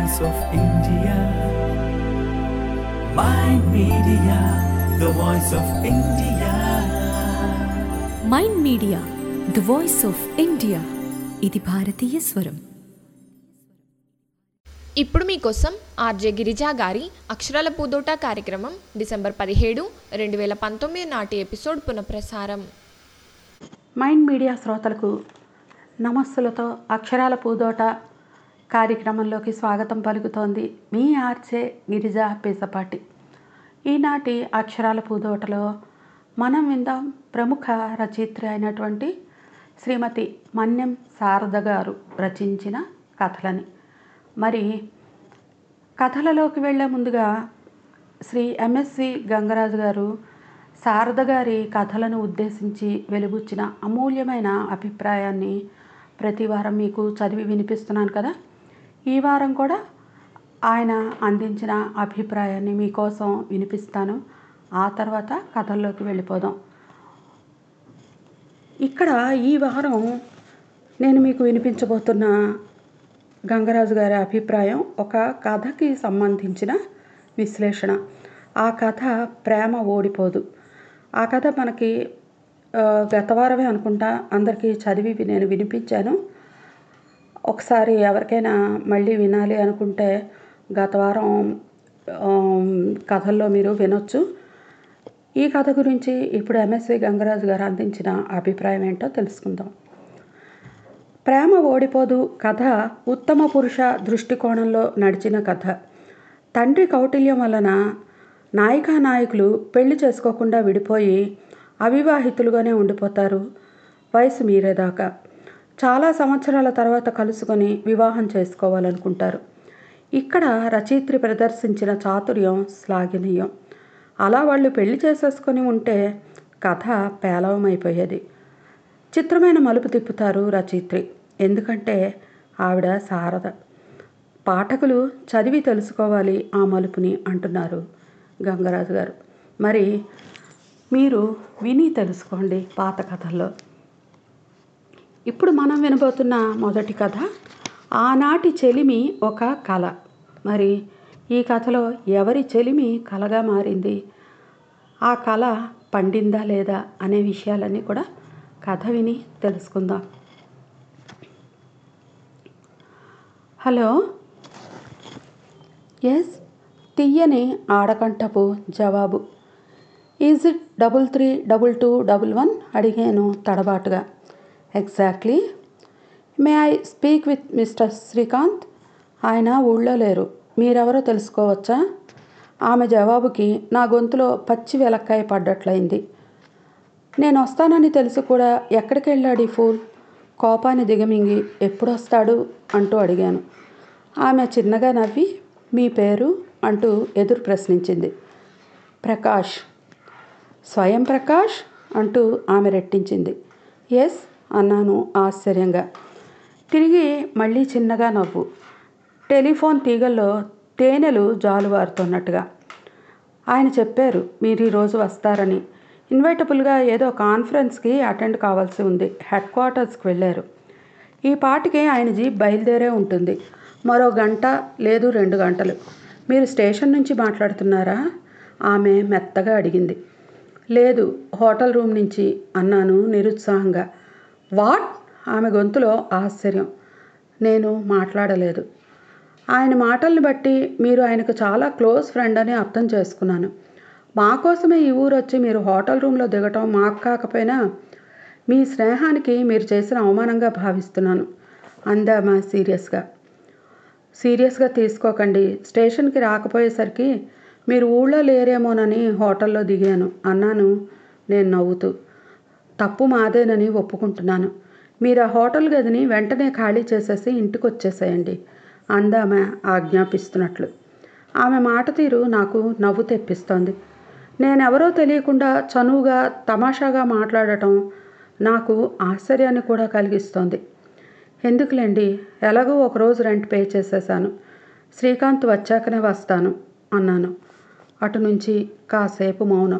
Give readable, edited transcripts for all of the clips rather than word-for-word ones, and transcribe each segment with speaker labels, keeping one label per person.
Speaker 1: voice of India. Mind Media, the voice of India.
Speaker 2: Mind media the voice of India. ఇది భారతీయ స్వరం.
Speaker 3: ఇప్పుడు మీకోసం ఆర్జే గిరిజా గారి అక్షరాల పూదోట కార్యక్రమం డిసెంబర్ 17, 2019 నాటి ఎపిసోడ్ పునఃప్రసారం.
Speaker 4: మైండ్ మీడియా శ్రోతలకు నమస్సులతో అక్షరాల పూదోట కార్యక్రమంలోకి స్వాగతం పలుకుతోంది మీ ఆర్జే గిరిజా పేసపాటి. ఈనాటి అక్షరాల పూదోటలో మనం విందాం ప్రముఖ రచయిత్రి అయినటువంటి శ్రీమతి మన్యం శారద గారు రచించిన కథలని. మరి కథలలోకి వెళ్ళే ముందుగా శ్రీ ఎంఎస్వి గంగరాజు గారు శారద గారి కథలను ఉద్దేశించి వెలుబుచ్చిన అమూల్యమైన అభిప్రాయాన్ని ప్రతి వారం మీకు చదివి వినిపిస్తున్నాను కదా. ఈ వారం కూడా ఆయన అందించిన అభిప్రాయాన్ని మీకోసం వినిపిస్తాను. ఆ తర్వాత కథల్లోకి వెళ్ళిపోదాం. ఇక్కడ ఈ వారం నేను మీకు వినిపించబోతున్న గంగరాజు గారి అభిప్రాయం ఒక కథకి సంబంధించిన విశ్లేషణ. ఆ కథ ప్రేమ ఓడిపోదు. ఆ కథ మనకి గత వారమే అనుకుంటా అందరికీ చదివి నేను వినిపించాను. ఒకసారి ఎవరికైనా మళ్ళీ వినాలి అనుకుంటే గత వారం కథల్లో మీరు వినొచ్చు. ఈ కథ గురించి ఇప్పుడు ఎంఎస్వి గంగరాజు గారు అందించిన అభిప్రాయం ఏంటో తెలుసుకుందాం. ప్రేమ ఓడిపోదు కథ ఉత్తమ పురుష దృష్టికోణంలో నడిచిన కథ. తండ్రి కౌటిల్యం వలన నాయికానాయకులు పెళ్లి చేసుకోకుండా విడిపోయి అవివాహితులుగానే ఉండిపోతారు వయసు మీరేదాకా. చాలా సంవత్సరాల తర్వాత కలుసుకొని వివాహం చేసుకోవాలనుకుంటారు. ఇక్కడ రచయిత్రి ప్రదర్శించిన చాతుర్యం శ్లాఘనీయం. అలా వాళ్ళు పెళ్లి చేసేసుకొని ఉంటే కథ పేలవమైపోయేది. చిత్రమైన మలుపు తిప్పుతారు రచయిత్రి. ఎందుకంటే ఆవిడ శారద. పాఠకులు చదివి తెలుసుకోవాలి ఆ మలుపుని అంటున్నారు గంగరాజు గారు. మరి మీరు విని తెలుసుకోండి పాత కథల్లో. ఇప్పుడు మనం వినబోతున్న మొదటి కథ ఆనాటి చెలిమి ఒక కళ. మరి ఈ కథలో ఎవరి చెలిమి కళగా మారింది, ఆ కళ పండిందా లేదా అనే విషయాలన్నీ కూడా కథ విని తెలుసుకుందాం. హలో. ఎస్, తీయని ఆడకంటపు జవాబు. ఈజ్ ఇట్ 332211 అడిగాను తడబాటుగా. Exactly. May I speak with mister Srikanth? ఆయన ఊళ్ళో లేరు. మీరెవరో తెలుసుకోవచ్చా? ఆమె జవాబుకి నా గొంతులో పచ్చి వెలక్కాయ పడ్డట్లయింది. నేను వస్తానని తెలిసి కూడా ఎక్కడికి వెళ్ళాడు ఈ ఫూల్? కోపాన్ని దిగమింగి ఎప్పుడొస్తాడు అంటూ అడిగాను. ఆమె చిన్నగా నవ్వి మీ పేరు అంటూ ఎదురు ప్రశ్నించింది. ప్రకాష్. స్వయం ప్రకాష్ అంటూ ఆమె రెట్టించింది. ఎస్ అన్నాను ఆశ్చర్యంగా. తిరిగి మళ్ళీ చిన్నగా నవ్వు. టెలిఫోన్ తీగల్లో తేనెలు జాలువారుతున్నట్టుగా. ఆయన చెప్పారు మీరు ఈరోజు వస్తారని. ఇన్వైటబుల్గా ఏదో కాన్ఫరెన్స్కి అటెండ్ కావాల్సి ఉంది. హెడ్ క్వార్టర్స్కి వెళ్ళారు. ఈ పాటికి ఆయన జీప్ బయలుదేరే ఉంటుంది. మరో గంట లేదు 2 గంటలు. మీరు స్టేషన్ నుంచి మాట్లాడుతున్నారా? ఆమె మెత్తగా అడిగింది. లేదు, హోటల్ రూమ్ నుంచి అన్నాను నిరుత్సాహంగా. వాట్? ఆమె గొంతులో ఆశ్చర్యం. నేను మాట్లాడలేదు. ఆయన మాటల్ని బట్టి మీరు ఆయనకు చాలా క్లోజ్ ఫ్రెండ్ అని అర్థం చేసుకున్నాను. మా కోసమే ఈ ఊరు వచ్చి మీరు హోటల్ రూమ్లో దిగటం మాకు కాకపోయినా మీ స్నేహానికి మీరు చేసిన అవమానంగా భావిస్తున్నాను అందామా సీరియస్గా. సీరియస్గా తీసుకోకండి. స్టేషన్కి రాకపోయేసరికి మీరు ఊళ్ళో లేరేమోనని హోటల్లో దిగాను అన్నాను నేను నవ్వుతూ. తప్పు మాదేనని ఒప్పుకుంటున్నాను. మీరు ఆ హోటల్ గదిని వెంటనే ఖాళీ చేసేసి ఇంటికి వచ్చేసేయండి అందామె ఆజ్ఞాపిస్తున్నట్లు. ఆమె మాట తీరు నాకు నవ్వు తెప్పిస్తోంది. నేనెవరో తెలియకుండా చనువుగా తమాషాగా మాట్లాడటం నాకు ఆశ్చర్యాన్ని కూడా కలిగిస్తోంది. ఎందుకులేండి, ఎలాగో ఒకరోజు రెంట్ పే చేసేసాను. శ్రీకాంత్ వచ్చాకనే వస్తాను అన్నాను. అటు నుంచి కాసేపు మౌనం.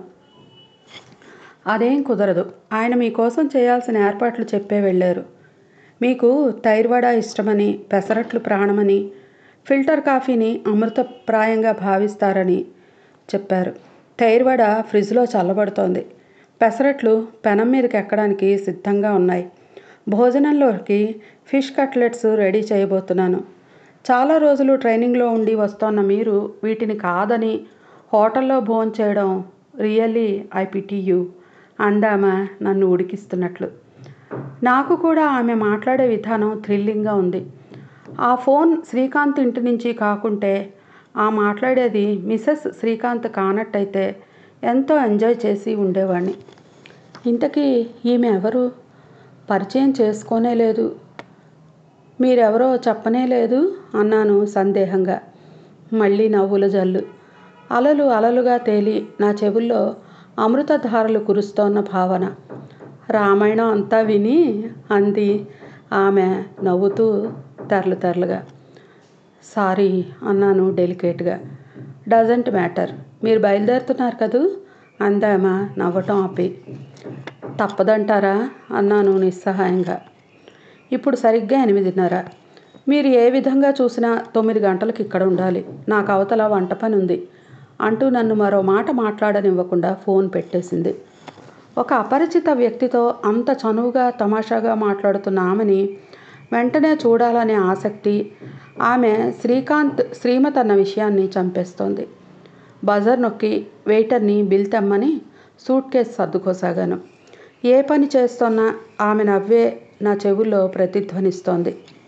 Speaker 4: అదేం కుదరదు. ఆయన మీకోసం చేయాల్సిన ఏర్పాట్లు చెప్పే వెళ్ళారు. మీకు తైర్వడ ఇష్టమని, పెసరట్లు ప్రాణమని, ఫిల్టర్ కాఫీని అమృతప్రాయంగా భావిస్తారని చెప్పారు. తైర్వడ ఫ్రిడ్జ్లో చల్లబడుతోంది. పెసరట్లు పెనం మీదకి ఎక్కడానికి సిద్ధంగా ఉన్నాయి. భోజనంలోకి ఫిష్ కట్లెట్స్ రెడీ చేయబోతున్నాను. చాలా రోజులు ట్రైనింగ్లో ఉండి వస్తోన్న మీరు వీటిని కాదని హోటల్లో భోంచేయడం రియల్లీ ఐ పిటీ యూ అందామా నన్ను ఉడికిస్తున్నట్లు. నాకు కూడా ఆమె మాట్లాడే విధానం థ్రిల్లింగ్గా ఉంది. ఆ ఫోన్ శ్రీకాంత్ ఇంటి నుంచి కాకుంటే, ఆ మాట్లాడేది మిసెస్ శ్రీకాంత్ కానట్టయితే ఎంతో ఎంజాయ్ చేసి ఉండేవాడిని. ఇంతకీ ఈమె ఎవరు? పరిచయం చేసుకోనే లేదు. మీరెవరో చెప్పనే లేదు అన్నాను సందేహంగా. మళ్ళీ నవ్వుల జల్లు. అలలు అలలుగా తేలి నా చెవుల్లో అమృతధారలు కురుస్తోన్న భావన. రామాయణం అంతా విని అంది ఆమె నవ్వుతూ తెరలుగా. సారీ అన్నాను డెలికేట్గా. Doesn't matter. మీరు బయలుదేరుతున్నారు కదూ అందామా నవ్వటం ఆపి. తప్పదంటారా అన్నాను నిస్సహాయంగా. ఇప్పుడు సరిగ్గా 8:30. మీరు ఏ విధంగా చూసినా 9 గంటలకు ఇక్కడ ఉండాలి. నాకు అవతల వంట పని ఉంది అంటూ నన్ను మరో మాట మాట్లాడనివ్వకుండా ఫోన్ పెట్టేసింది. ఒక అపరిచిత వ్యక్తితో అంత చనువుగా తమాషాగా మాట్లాడుతున్న ఆమెని వెంటనే చూడాలనే ఆసక్తి ఆమె శ్రీమతి అన్న విషయాన్ని చంపేస్తోంది. బజర్ నొక్కి వెయిటర్ని బిల్ తెమ్మని సూట్ కేసు సర్దుకోసాగాను. ఏ పని చేస్తున్నా ఆమె నవ్వే నా చెవుల్లో ప్రతిధ్వనిస్తోంది.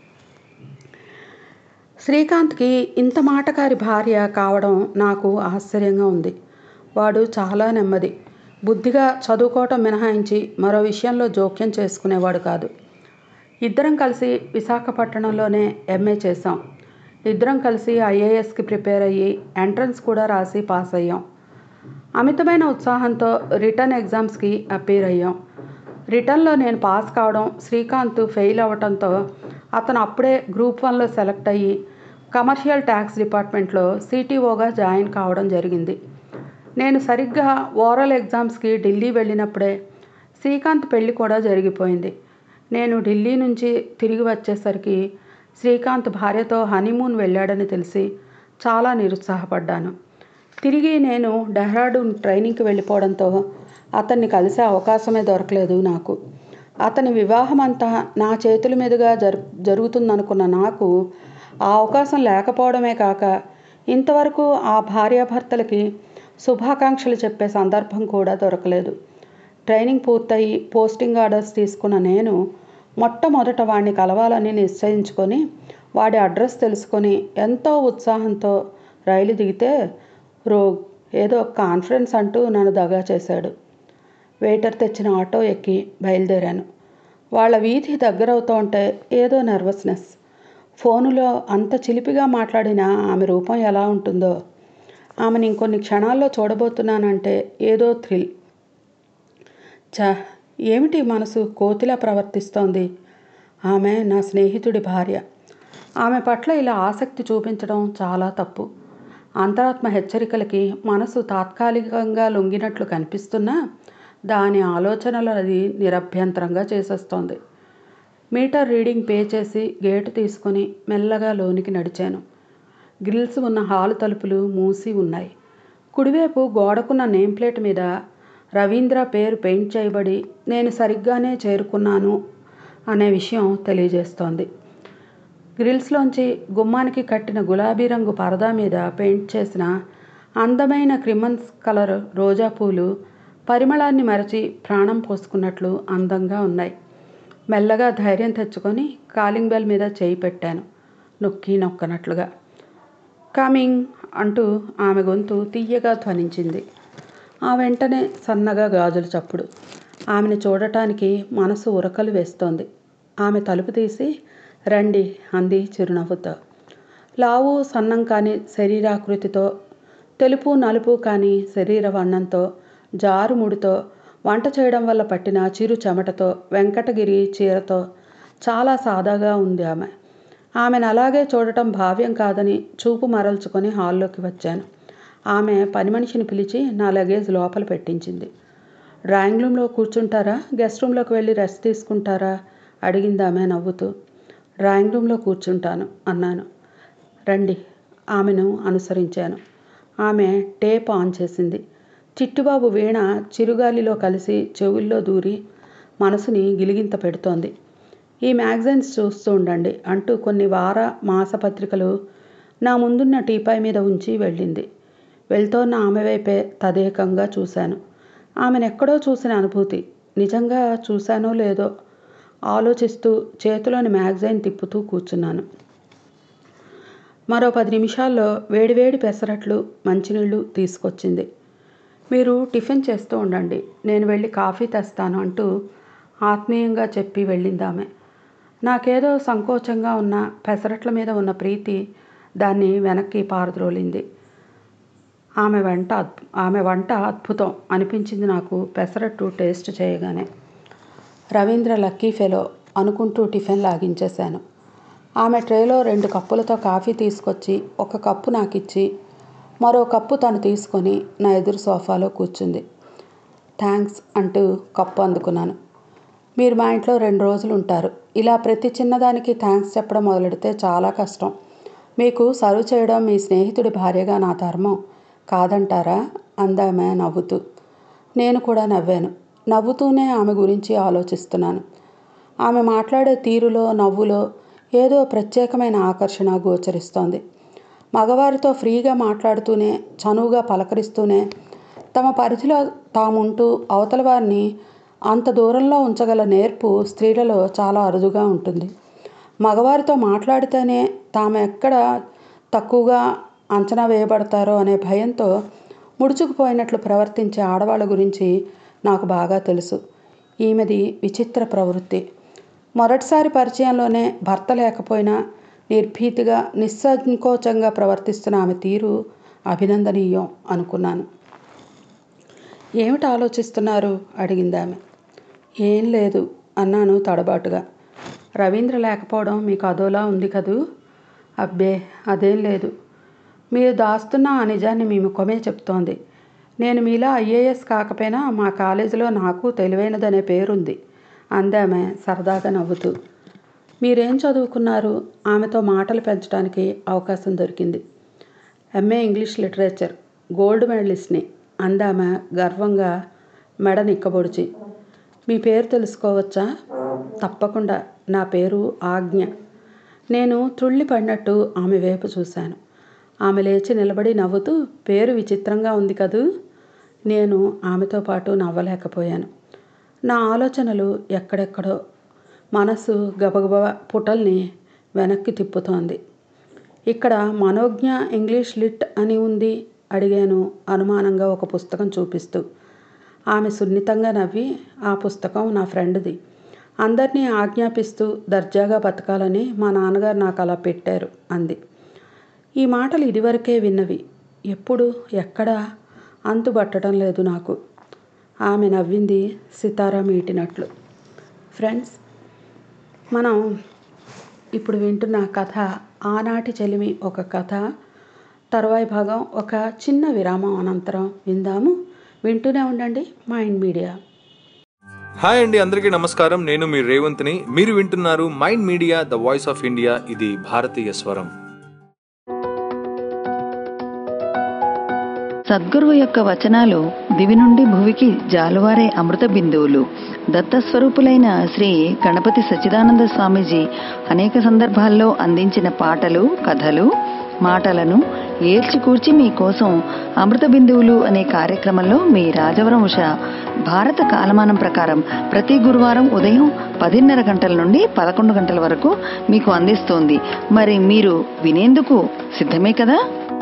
Speaker 4: శ్రీకాంత్కి ఇంత మాటకారి భార్య కావడం నాకు ఆశ్చర్యంగా ఉంది. వాడు చాలా నెమ్మది. బుద్ధిగా చదువుకోవటం మినహాయించి మరో విషయంలో జోక్యం చేసుకునేవాడు కాదు. ఇద్దరం కలిసి విశాఖపట్నంలోనే ఎంఏ చేశాం. ఇద్దరం కలిసి ఐఏఎస్కి ప్రిపేర్ అయ్యి ఎంట్రన్స్ కూడా రాసి పాస్ అయ్యాం. అమితమైన ఉత్సాహంతో రిటర్న్ ఎగ్జామ్స్కి అపీర్ అయ్యాం. రిటర్న్లో నేను పాస్ కావడం, శ్రీకాంత్ ఫెయిల్ అవ్వడంతో అతను అప్పుడే గ్రూప్ 1లో సెలెక్ట్ అయ్యి కమర్షియల్ ట్యాక్స్ డిపార్ట్మెంట్లో సిటీఓగా జాయిన్ కావడం జరిగింది. నేను సరిగ్గా ఓరల్ ఎగ్జామ్స్కి ఢిల్లీ వెళ్ళినప్పుడే శ్రీకాంత్ పెళ్లి కూడా జరిగిపోయింది. నేను ఢిల్లీ నుంచి తిరిగి వచ్చేసరికి శ్రీకాంత్ భార్యతో హనీమూన్ వెళ్ళాడని తెలిసి చాలా నిరుత్సాహపడ్డాను. తిరిగి నేను డెహ్రాడూన్ ట్రైనింగ్కి వెళ్ళిపోవడంతో అతన్ని కలిసే అవకాశమే దొరకలేదు నాకు. అతని వివాహం అంతా నా చేతుల మీదుగా జరుగుతుందనుకున్న నాకు ఆ అవకాశం లేకపోవడమే కాక ఇంతవరకు ఆ భార్యాభర్తలకి శుభాకాంక్షలు చెప్పే సందర్భం కూడా దొరకలేదు. ట్రైనింగ్ పూర్తయి పోస్టింగ్ ఆర్డర్స్ తీసుకున్న నేను మొట్టమొదట వాడిని కలవాలని నిశ్చయించుకొని వాడి అడ్రస్ తెలుసుకొని ఎంతో ఉత్సాహంతో రైలు దిగితే రోగ్ ఏదో కాన్ఫరెన్స్ అంటూ నన్ను దగా చేశాడు. వెయిటర్ తెచ్చిన ఆటో ఎక్కి బయలుదేరాను. వాళ్ళ వీధి దగ్గరవుతూ ఉంటే ఏదో నర్వస్నెస్. ఫోనులో అంత చిలిపిగా మాట్లాడిన ఆమె రూపం ఎలా ఉంటుందో, ఆమెను ఇంకొన్ని క్షణాల్లో చూడబోతున్నానంటే ఏదో థ్రిల్. ఏమిటి మనసు కోతిలా ప్రవర్తిస్తోంది. ఆమె నా స్నేహితుడి భార్య. ఆమె పట్ల ఇలా ఆసక్తి చూపించడం చాలా తప్పు. అంతరాత్మ హెచ్చరికలకి మనసు తాత్కాలికంగా లొంగినట్లు కనిపిస్తున్నా దాని ఆలోచనలు అది నిరభ్యంతరంగా చేసేస్తోంది. మీటర్ రీడింగ్ పే చేసి గేటు తీసుకొని మెల్లగా లోనికి నడిచాను. గ్రిల్స్ ఉన్న హాలు తలుపులు మూసి ఉన్నాయి. కుడివైపు గోడకున్న నేమ్ ప్లేట్ మీద రవీంద్ర పేరు పెయింట్ చేయబడి నేను సరిగ్గానే చేరుకున్నాను అనే విషయం తెలియజేస్తోంది. గ్రిల్స్లోంచి గుమ్మానికి కట్టిన గులాబీ రంగు పరదా మీద పెయింట్ చేసిన అందమైన క్రిమన్స్ కలర్ రోజా పూలు పరిమళాన్ని మరచి ప్రాణం పోసుకున్నట్లు అందంగా ఉన్నాయి. మెల్లగా ధైర్యం తెచ్చుకొని కాలింగ్ బెల్ మీద చేయి పెట్టాను, నొక్కనట్లుగా. కమింగ్ అంటూ ఆమె గొంతు తీయగా ధ్వనించింది. ఆ వెంటనే సన్నగా గాజుల చప్పుడు. ఆమెను చూడటానికి మనసు ఉరకలు వేస్తోంది. ఆమె తలుపు తీసి రండి అంది చిరునవ్వుతో. లావు సన్నం కాని శరీరాకృతితో, తెలుపు నలుపు కాని శరీర వర్ణంతో, జారుముడితో, వంట చేయడం వల్ల పట్టిన చిరు చెమటతో, వెంకటగిరి చీరతో చాలా సాదాగా ఉంది ఆమె. ఆమెను అలాగే చూడటం భావ్యం కాదని చూపు మరల్చుకొని హాల్లోకి వచ్చాను. ఆమె పని మనిషిని పిలిచి నా లగేజ్ లోపల పెట్టించింది. డ్రాయింగ్ రూమ్లో కూర్చుంటారా, గెస్ట్ రూమ్లోకి వెళ్ళి రెస్ట్ తీసుకుంటారా అడిగింది ఆమె నవ్వుతూ. డ్రాయింగ్ రూమ్లో కూర్చుంటాను అన్నాను. రండి. ఆమెను అనుసరించాను. ఆమె టేప్ ఆన్ చేసింది. చిట్టుబాబు వీణ చిరుగాలిలో కలిసి చెవుల్లో దూరి మనసుని గిలిగింత పెడుతోంది. ఈ మ్యాగజైన్స్ చూస్తూ ఉండండి అంటూ కొన్ని వార మాసపత్రికలు నా ముందున్న టీపాయ్ మీద ఉంచి వెళ్ళింది. వెళ్తోన్న ఆమె వైపే తదేకంగా చూశాను. ఆమెనెక్కడో చూసిన అనుభూతి. నిజంగా చూశానో లేదో ఆలోచిస్తూ చేతిలోని మ్యాగజైన్ తిప్పుతూ కూర్చున్నాను. మరో 10 నిమిషాల్లో వేడివేడి పెసరట్లు, మంచినీళ్ళు తీసుకొచ్చింది. మీరు టిఫిన్ చేస్తూ ఉండండి, నేను వెళ్ళి కాఫీ తెస్తాను అంటూ ఆత్మీయంగా చెప్పి వెళ్ళిందామె. నాకేదో సంకోచంగా ఉన్న పెసరట్ల మీద ఉన్న ప్రీతి దాన్ని వెనక్కి పారద్రోలింది. ఆమె వంట అద్భుతం అనిపించింది నాకు పెసరట్టు టేస్ట్ చేయగానే. రవీంద్ర లక్కీ ఫెలో అనుకుంటూ టిఫిన్ లాగించేశాను. ఆమె ట్రేలో 2 కప్పులతో కాఫీ తీసుకొచ్చి 1 కప్పు నాకిచ్చి మరో కప్పు తను తీసుకొని నా ఎదురు సోఫాలో కూర్చుంది. థ్యాంక్స్ అంటూ కప్పు అందుకున్నాను. మీరు మా ఇంట్లో 2 రోజులు ఉంటారు. ఇలా ప్రతి చిన్నదానికి థ్యాంక్స్ చెప్పడం మొదలెడితే చాలా కష్టం. మీకు సర్వ్ చేయడం మీ స్నేహితుడి భార్యగా నా ధర్మం కాదంటారా అందామె నవ్వుతూ. నేను కూడా నవ్వాను. నవ్వుతూనే ఆమె గురించి ఆలోచిస్తున్నాను. ఆమె మాట్లాడే తీరులో, నవ్వులో ఏదో ప్రత్యేకమైన ఆకర్షణ గోచరిస్తోంది. మగవారితో ఫ్రీగా మాట్లాడుతూనే, చనువుగా పలకరిస్తూనే, తమ పరిధిలో తాముంటూ అవతల వారిని అంత దూరంలో ఉంచగల నేర్పు స్త్రీలలో చాలా అరుదుగా ఉంటుంది. మగవారితో మాట్లాడితేనే తాము ఎక్కడ తక్కువగా అంచనా వేయబడతారో అనే భయంతో ముడుచుకుపోయినట్లు ప్రవర్తించే ఆడవాళ్ళ గురించి నాకు బాగా తెలుసు. ఈమెది విచిత్ర ప్రవృత్తి. మొదటిసారి పరిచయంలోనే భర్త లేకపోయినా నిర్భీతిగా, నిస్సంకోచంగా ప్రవర్తిస్తున్న ఆమె తీరు అభినందనీయం అనుకున్నాను. ఏమిటి ఆలోచిస్తున్నారు అడిగిందామె. ఏం లేదు అన్నాను తడబాటుగా. రవీంద్ర లేకపోవడం మీకు అదోలా ఉంది కదూ? అబ్బే అదేం లేదు. మీరు దాస్తున్న ఆ నిజాన్ని మీ ముఖమే చెప్తోంది. నేను మీలా IAS కాకపోయినా మా కాలేజీలో నాకు తెలివైనదనే పేరుంది అందామె సరదాగా నవ్వుతూ. మీరేం చదువుకున్నారు? ఆమెతో మాటలు పెంచడానికి అవకాశం దొరికింది. MA ఇంగ్లీష్ లిటరేచర్, గోల్డ్ మెడలిస్ట్ని అందామె గర్వంగా మెడ నిక్కబొడిచి. మీ పేరు తెలుసుకోవచ్చా? తప్పకుండా. నా పేరు ఆజ్ఞ. నేను త్రుళ్ళి పడినట్టు ఆమె వైపు చూశాను. ఆమె లేచి నిలబడి నవ్వుతూ, పేరు విచిత్రంగా ఉంది కదూ? నేను ఆమెతో పాటు నవ్వలేకపోయాను. నా ఆలోచనలు ఎక్కడెక్కడో. మనసు గబగబ పుటల్ని వెనక్కి తిప్పుతోంది. ఇక్కడ మనోజ్ఞ ఇంగ్లీష్ లిట్ అని ఉంది అడిగాను అనుమానంగా ఒక పుస్తకం చూపిస్తూ. ఆమె సున్నితంగా నవ్వి, ఆ పుస్తకం నా ఫ్రెండ్ది. అందరినీ ఆజ్ఞాపిస్తూ దర్జాగా బతకాలని మా నాన్నగారు నాకు అలా పెట్టారు అంది. ఈ మాటలు ఇదివరకే విన్నవి. ఎప్పుడు, ఎక్కడా అంతుబట్టడం లేదు నాకు. ఆమె నవ్వింది సితారా మీటినట్లు. ఫ్రెండ్స్, మనం ఇప్పుడు వింటున్న కథ ఆనాటి చెలిమి ఒక కథ. తరువాయి భాగం ఒక చిన్న విరామం అనంతరం విందాము. వింటూనే ఉండండి మైండ్ మీడియా.
Speaker 5: హాయ్ అండి, అందరికీ నమస్కారం. నేను మీ రేవంత్ని. మీరు వింటున్నారు mind media, the voice of India. ఇది భారతీయ స్వరం.
Speaker 6: సద్గురువు యొక్క వచనాలు దివి నుండి భువికి జాలువారే అమృత బిందువులు. దత్తస్వరూపులైన శ్రీ గణపతి సచ్చిదానంద స్వామీజీ అనేక సందర్భాల్లో అందించిన పాటలు, కథలు, మాటలను ఏల్చికూర్చి మీకోసం అమృత బిందువులు అనే కార్యక్రమంలో మీ రాజవరం ఉష భారత కాలమానం ప్రకారం ప్రతి గురువారం ఉదయం 10:30 గంటల నుండి 11 గంటల వరకు మీకు అందిస్తోంది. మరి మీరు వినేందుకు సిద్ధమే కదా?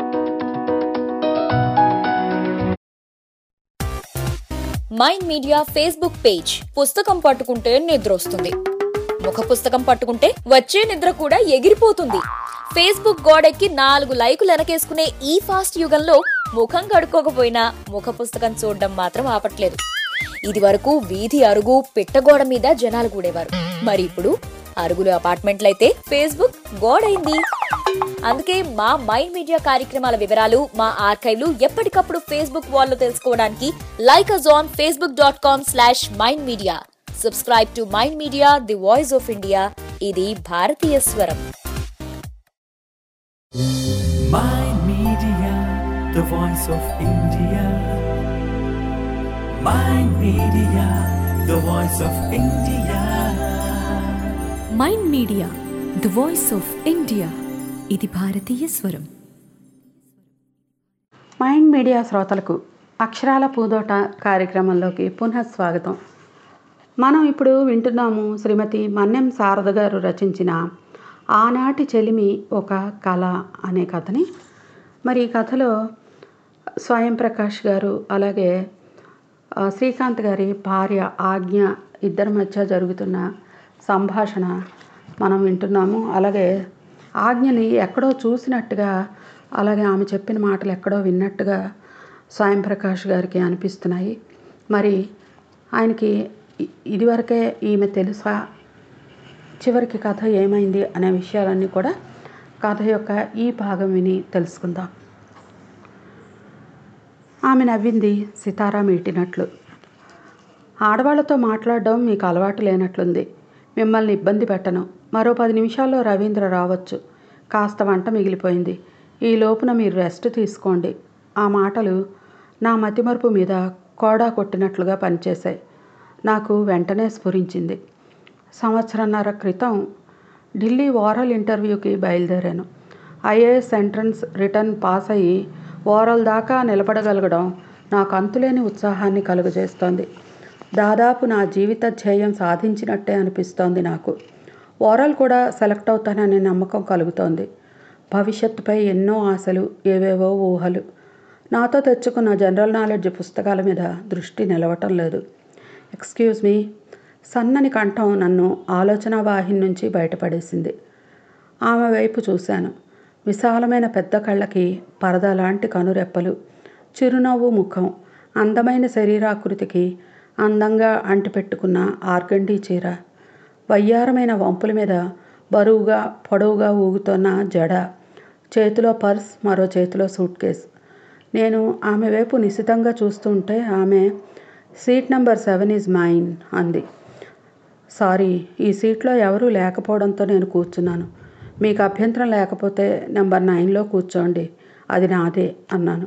Speaker 7: Mind media Facebook page. పుస్తకం పట్టుకుంటే నిద్రొస్తుంది, ముఖ పుస్తకం పట్టుకుంటే వచ్చే నిద్ర కూడా ఎగిరిపోతుంది. ఫేస్బుక్ గోడెక్కి 4 లైకులు వెనకేసుకునే ఈ ఫాస్ట్ యుగంలో ముఖం కడుక్కోకపోయినా ముఖ పుస్తకం చూడడం మాత్రం ఆపట్లేదు. ఇది వరకు వీధి అరుగు పిట్టగోడ మీద జనాలు కూడేవారు. మరి ఇప్పుడు అరుగులు అపార్ట్మెంట్లయితే ఫేస్బుక్ గోడైంది. అందుకే మా మైండ్ మీడియా కార్యక్రమాల వివరాలు, మా ఆర్కైవ్లు ఎప్పటికప్పుడు ఫేస్బుక్ వాల్లో తెలుసుకోవడానికి like us on facebook.com/mindmedia. Subscribe to Mind Media, the voice of India. ఇది భారతీయ స్వరం.
Speaker 1: Mind Media, the voice of India. Mind Media, the voice of India.
Speaker 2: Mind media the voice of India. ఇది భారతీయ స్వరం.
Speaker 4: Mind media శ్రోతలకు అక్షరాల పూదోట కార్యక్రమంలోకి పునః స్వాగతం. మనం ఇప్పుడు వింటున్నాము శ్రీమతి మన్నెం శారద గారు రచించిన ఆనాటి చెలిమి ఒక కళ అనే కథని. మరి ఈ కథలో స్వయం ప్రకాష్ గారు అలాగే శ్రీకాంత్ గారి భార్య ఆజ్ఞ ఇద్దరి మధ్య జరుగుతున్న సంభాషణ మనం వింటున్నాము. అలాగే ఆజ్ఞని ఎక్కడో చూసినట్టుగా, అలాగే ఆమె చెప్పిన మాటలు ఎక్కడో విన్నట్టుగా స్వయం ప్రకాష్ గారికి అనిపిస్తున్నాయి. మరి ఆయనకి ఇదివరకే ఈమె తెలుసా, చివరికి కథ ఏమైంది అనే విషయాలన్నీ కూడా కథ యొక్క ఈ భాగం విని తెలుసుకుందాం. ఆమె నవ్వింది సితారా మీటినట్లు. ఆడవాళ్లతో మాట్లాడడం మీకు అలవాటు లేనట్లుంది. మిమ్మల్ని ఇబ్బంది పెట్టను. మరో 10 నిమిషాల్లో రవీంద్ర రావచ్చు. కాస్త వంట మిగిలిపోయింది. ఈ లోపున మీరు రెస్ట్ తీసుకోండి. ఆ మాటలు నా మతిమరుపు మీద కోడా కొట్టినట్లుగా పనిచేశాయి. నాకు వెంటనే స్ఫురించింది. 1.5 సంవత్సరాల క్రితం ఢిల్లీ ఓరల్ ఇంటర్వ్యూకి బయలుదేరాను. ఐఏఎస్ ఎంట్రన్స్ రిటర్న్ పాస్ అయ్యి ఓరల్ దాకా నిలబడగలగడం నాకు అంతులేని ఉత్సాహాన్ని కలుగజేస్తోంది. దాదాపు నా జీవిత ధ్యేయం సాధించినట్టే అనిపిస్తోంది నాకు. ఓరల్ కూడా సెలెక్ట్ అవుతాననే నమ్మకం కలుగుతోంది. భవిష్యత్తుపై ఎన్నో ఆశలు, ఏవేవో ఊహలు. నాతో తెచ్చుకున్న జనరల్ నాలెడ్జ్ పుస్తకాల మీద దృష్టి నిలవటం లేదు. Excuse me. సన్నని కంఠం నన్ను ఆలోచన వాహిని నుంచి బయటపడేసింది. ఆమె వైపు చూశాను. విశాలమైన పెద్ద కళ్ళకి పరద లాంటి కనురెప్పలు, చిరునవ్వు ముఖం, అందమైన శరీరాకృతికి అందంగా అంటిపెట్టుకున్న ఆర్గండీ చీర, వయ్యారమైన వంపుల మీద బరువుగా పొడవుగా ఊగుతోన్న జడ, చేతిలో పర్స్, మరో చేతిలో సూట్ కేస్. నేను ఆమె వైపు నిశితంగా చూస్తుంటే ఆమె సీట్ నెంబర్ 7 ఈజ్ మైన్ అంది. సారీ, ఈ సీట్లో ఎవరూ లేకపోవడంతో నేను కూర్చున్నాను. మీకు అభ్యంతరం లేకపోతే నెంబర్ 9లో కూర్చోండి, అది నాదే అన్నాను.